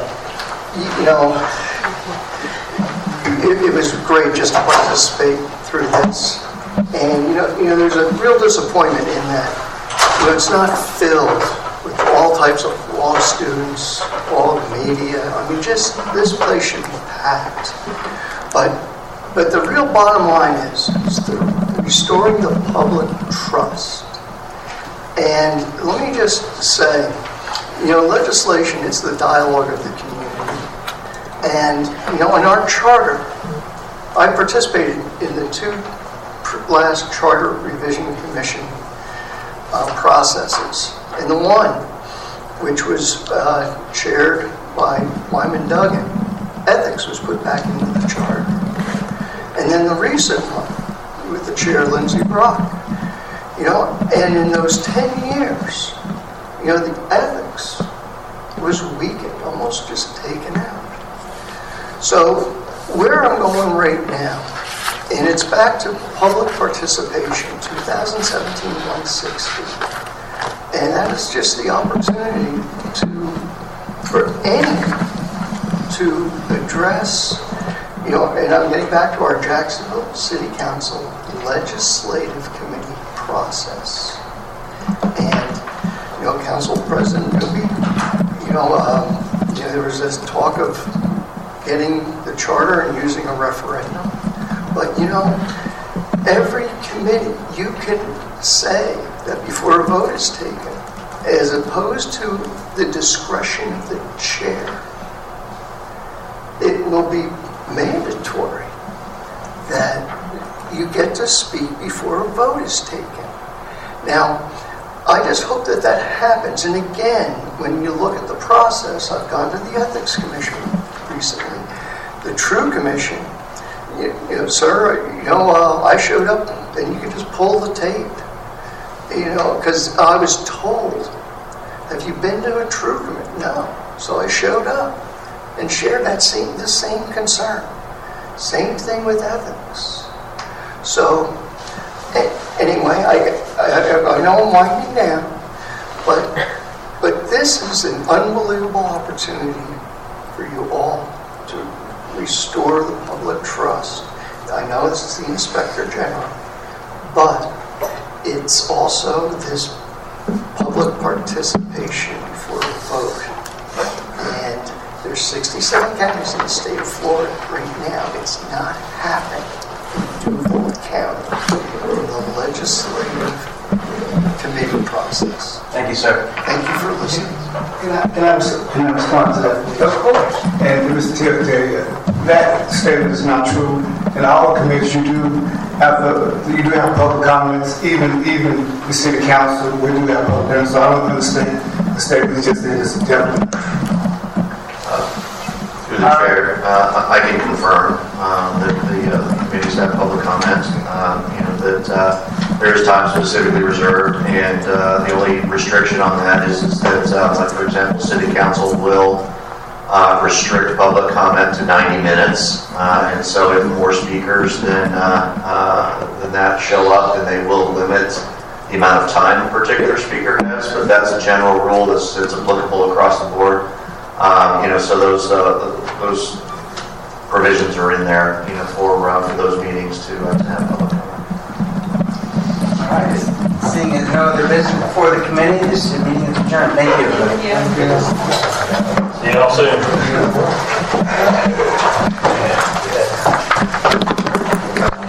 it was great just to participate through this. And, there's a real disappointment in that. It's not filled with all types of law students, all the media. I mean, just this place should be packed. But the real bottom line is restoring the public trust. And let me just say, legislation is the dialogue of the community. And, in our charter, I participated in the two last Charter Revision Commission processes. And the one, which was chaired by Wyman Duggan, ethics was put back into the charter. And then the recent one, with the chair, Lindsey Brock. And in those 10 years, the ethics was weakened, almost just taken out. So where I'm going right now, and it's back to public participation, 2017-160. And that is just the opportunity for anyone to address, and I'm getting back to our Jacksonville City Council Legislative Committee process. And, Council President Newby, there was this talk of getting the charter and using a referendum. But, every committee, you can say that before a vote is taken, as opposed to the discretion of the chair, it will be mandatory that you get to speak before a vote is taken. Now, I just hope that happens. And again, when you look at the process, I've gone to the Ethics Commission recently. The True Commission, sir, I showed up and you could just pull the tape. Because I was told, have you been to a True Commission? No. So I showed up and shared the same concern. Same thing with ethics. So, anyway, I know I'm winding down, but this is an unbelievable opportunity for you all to restore the public trust. I know this is the Inspector General, but it's also this public participation for a vote. And there's 67 counties in the state of Florida right now. It's not happening in Duval County in the legislative committee process. Thank you, sir. Thank you for listening. Can I respond to that? Of course. And Mr. Taylor, tell you, that statement is not true. In all committees, you do have public comments, even the city council, we do have public comments. So I don't understand the statement is just as a gentleman. Through the chair, I can confirm that the committees have public comments. That there is time specifically reserved, and the only restriction on that is that, like for example, City Council will restrict public comment to 90 minutes, and so if more speakers than that show up, then they will limit the amount of time a particular speaker has. But that's a general rule that's applicable across the board. So those provisions are in there, for those meetings to have public comment. All right. Seeing as no other business before the committee, this meeting is adjourned. Thank you, everybody. Thank you. See you all soon.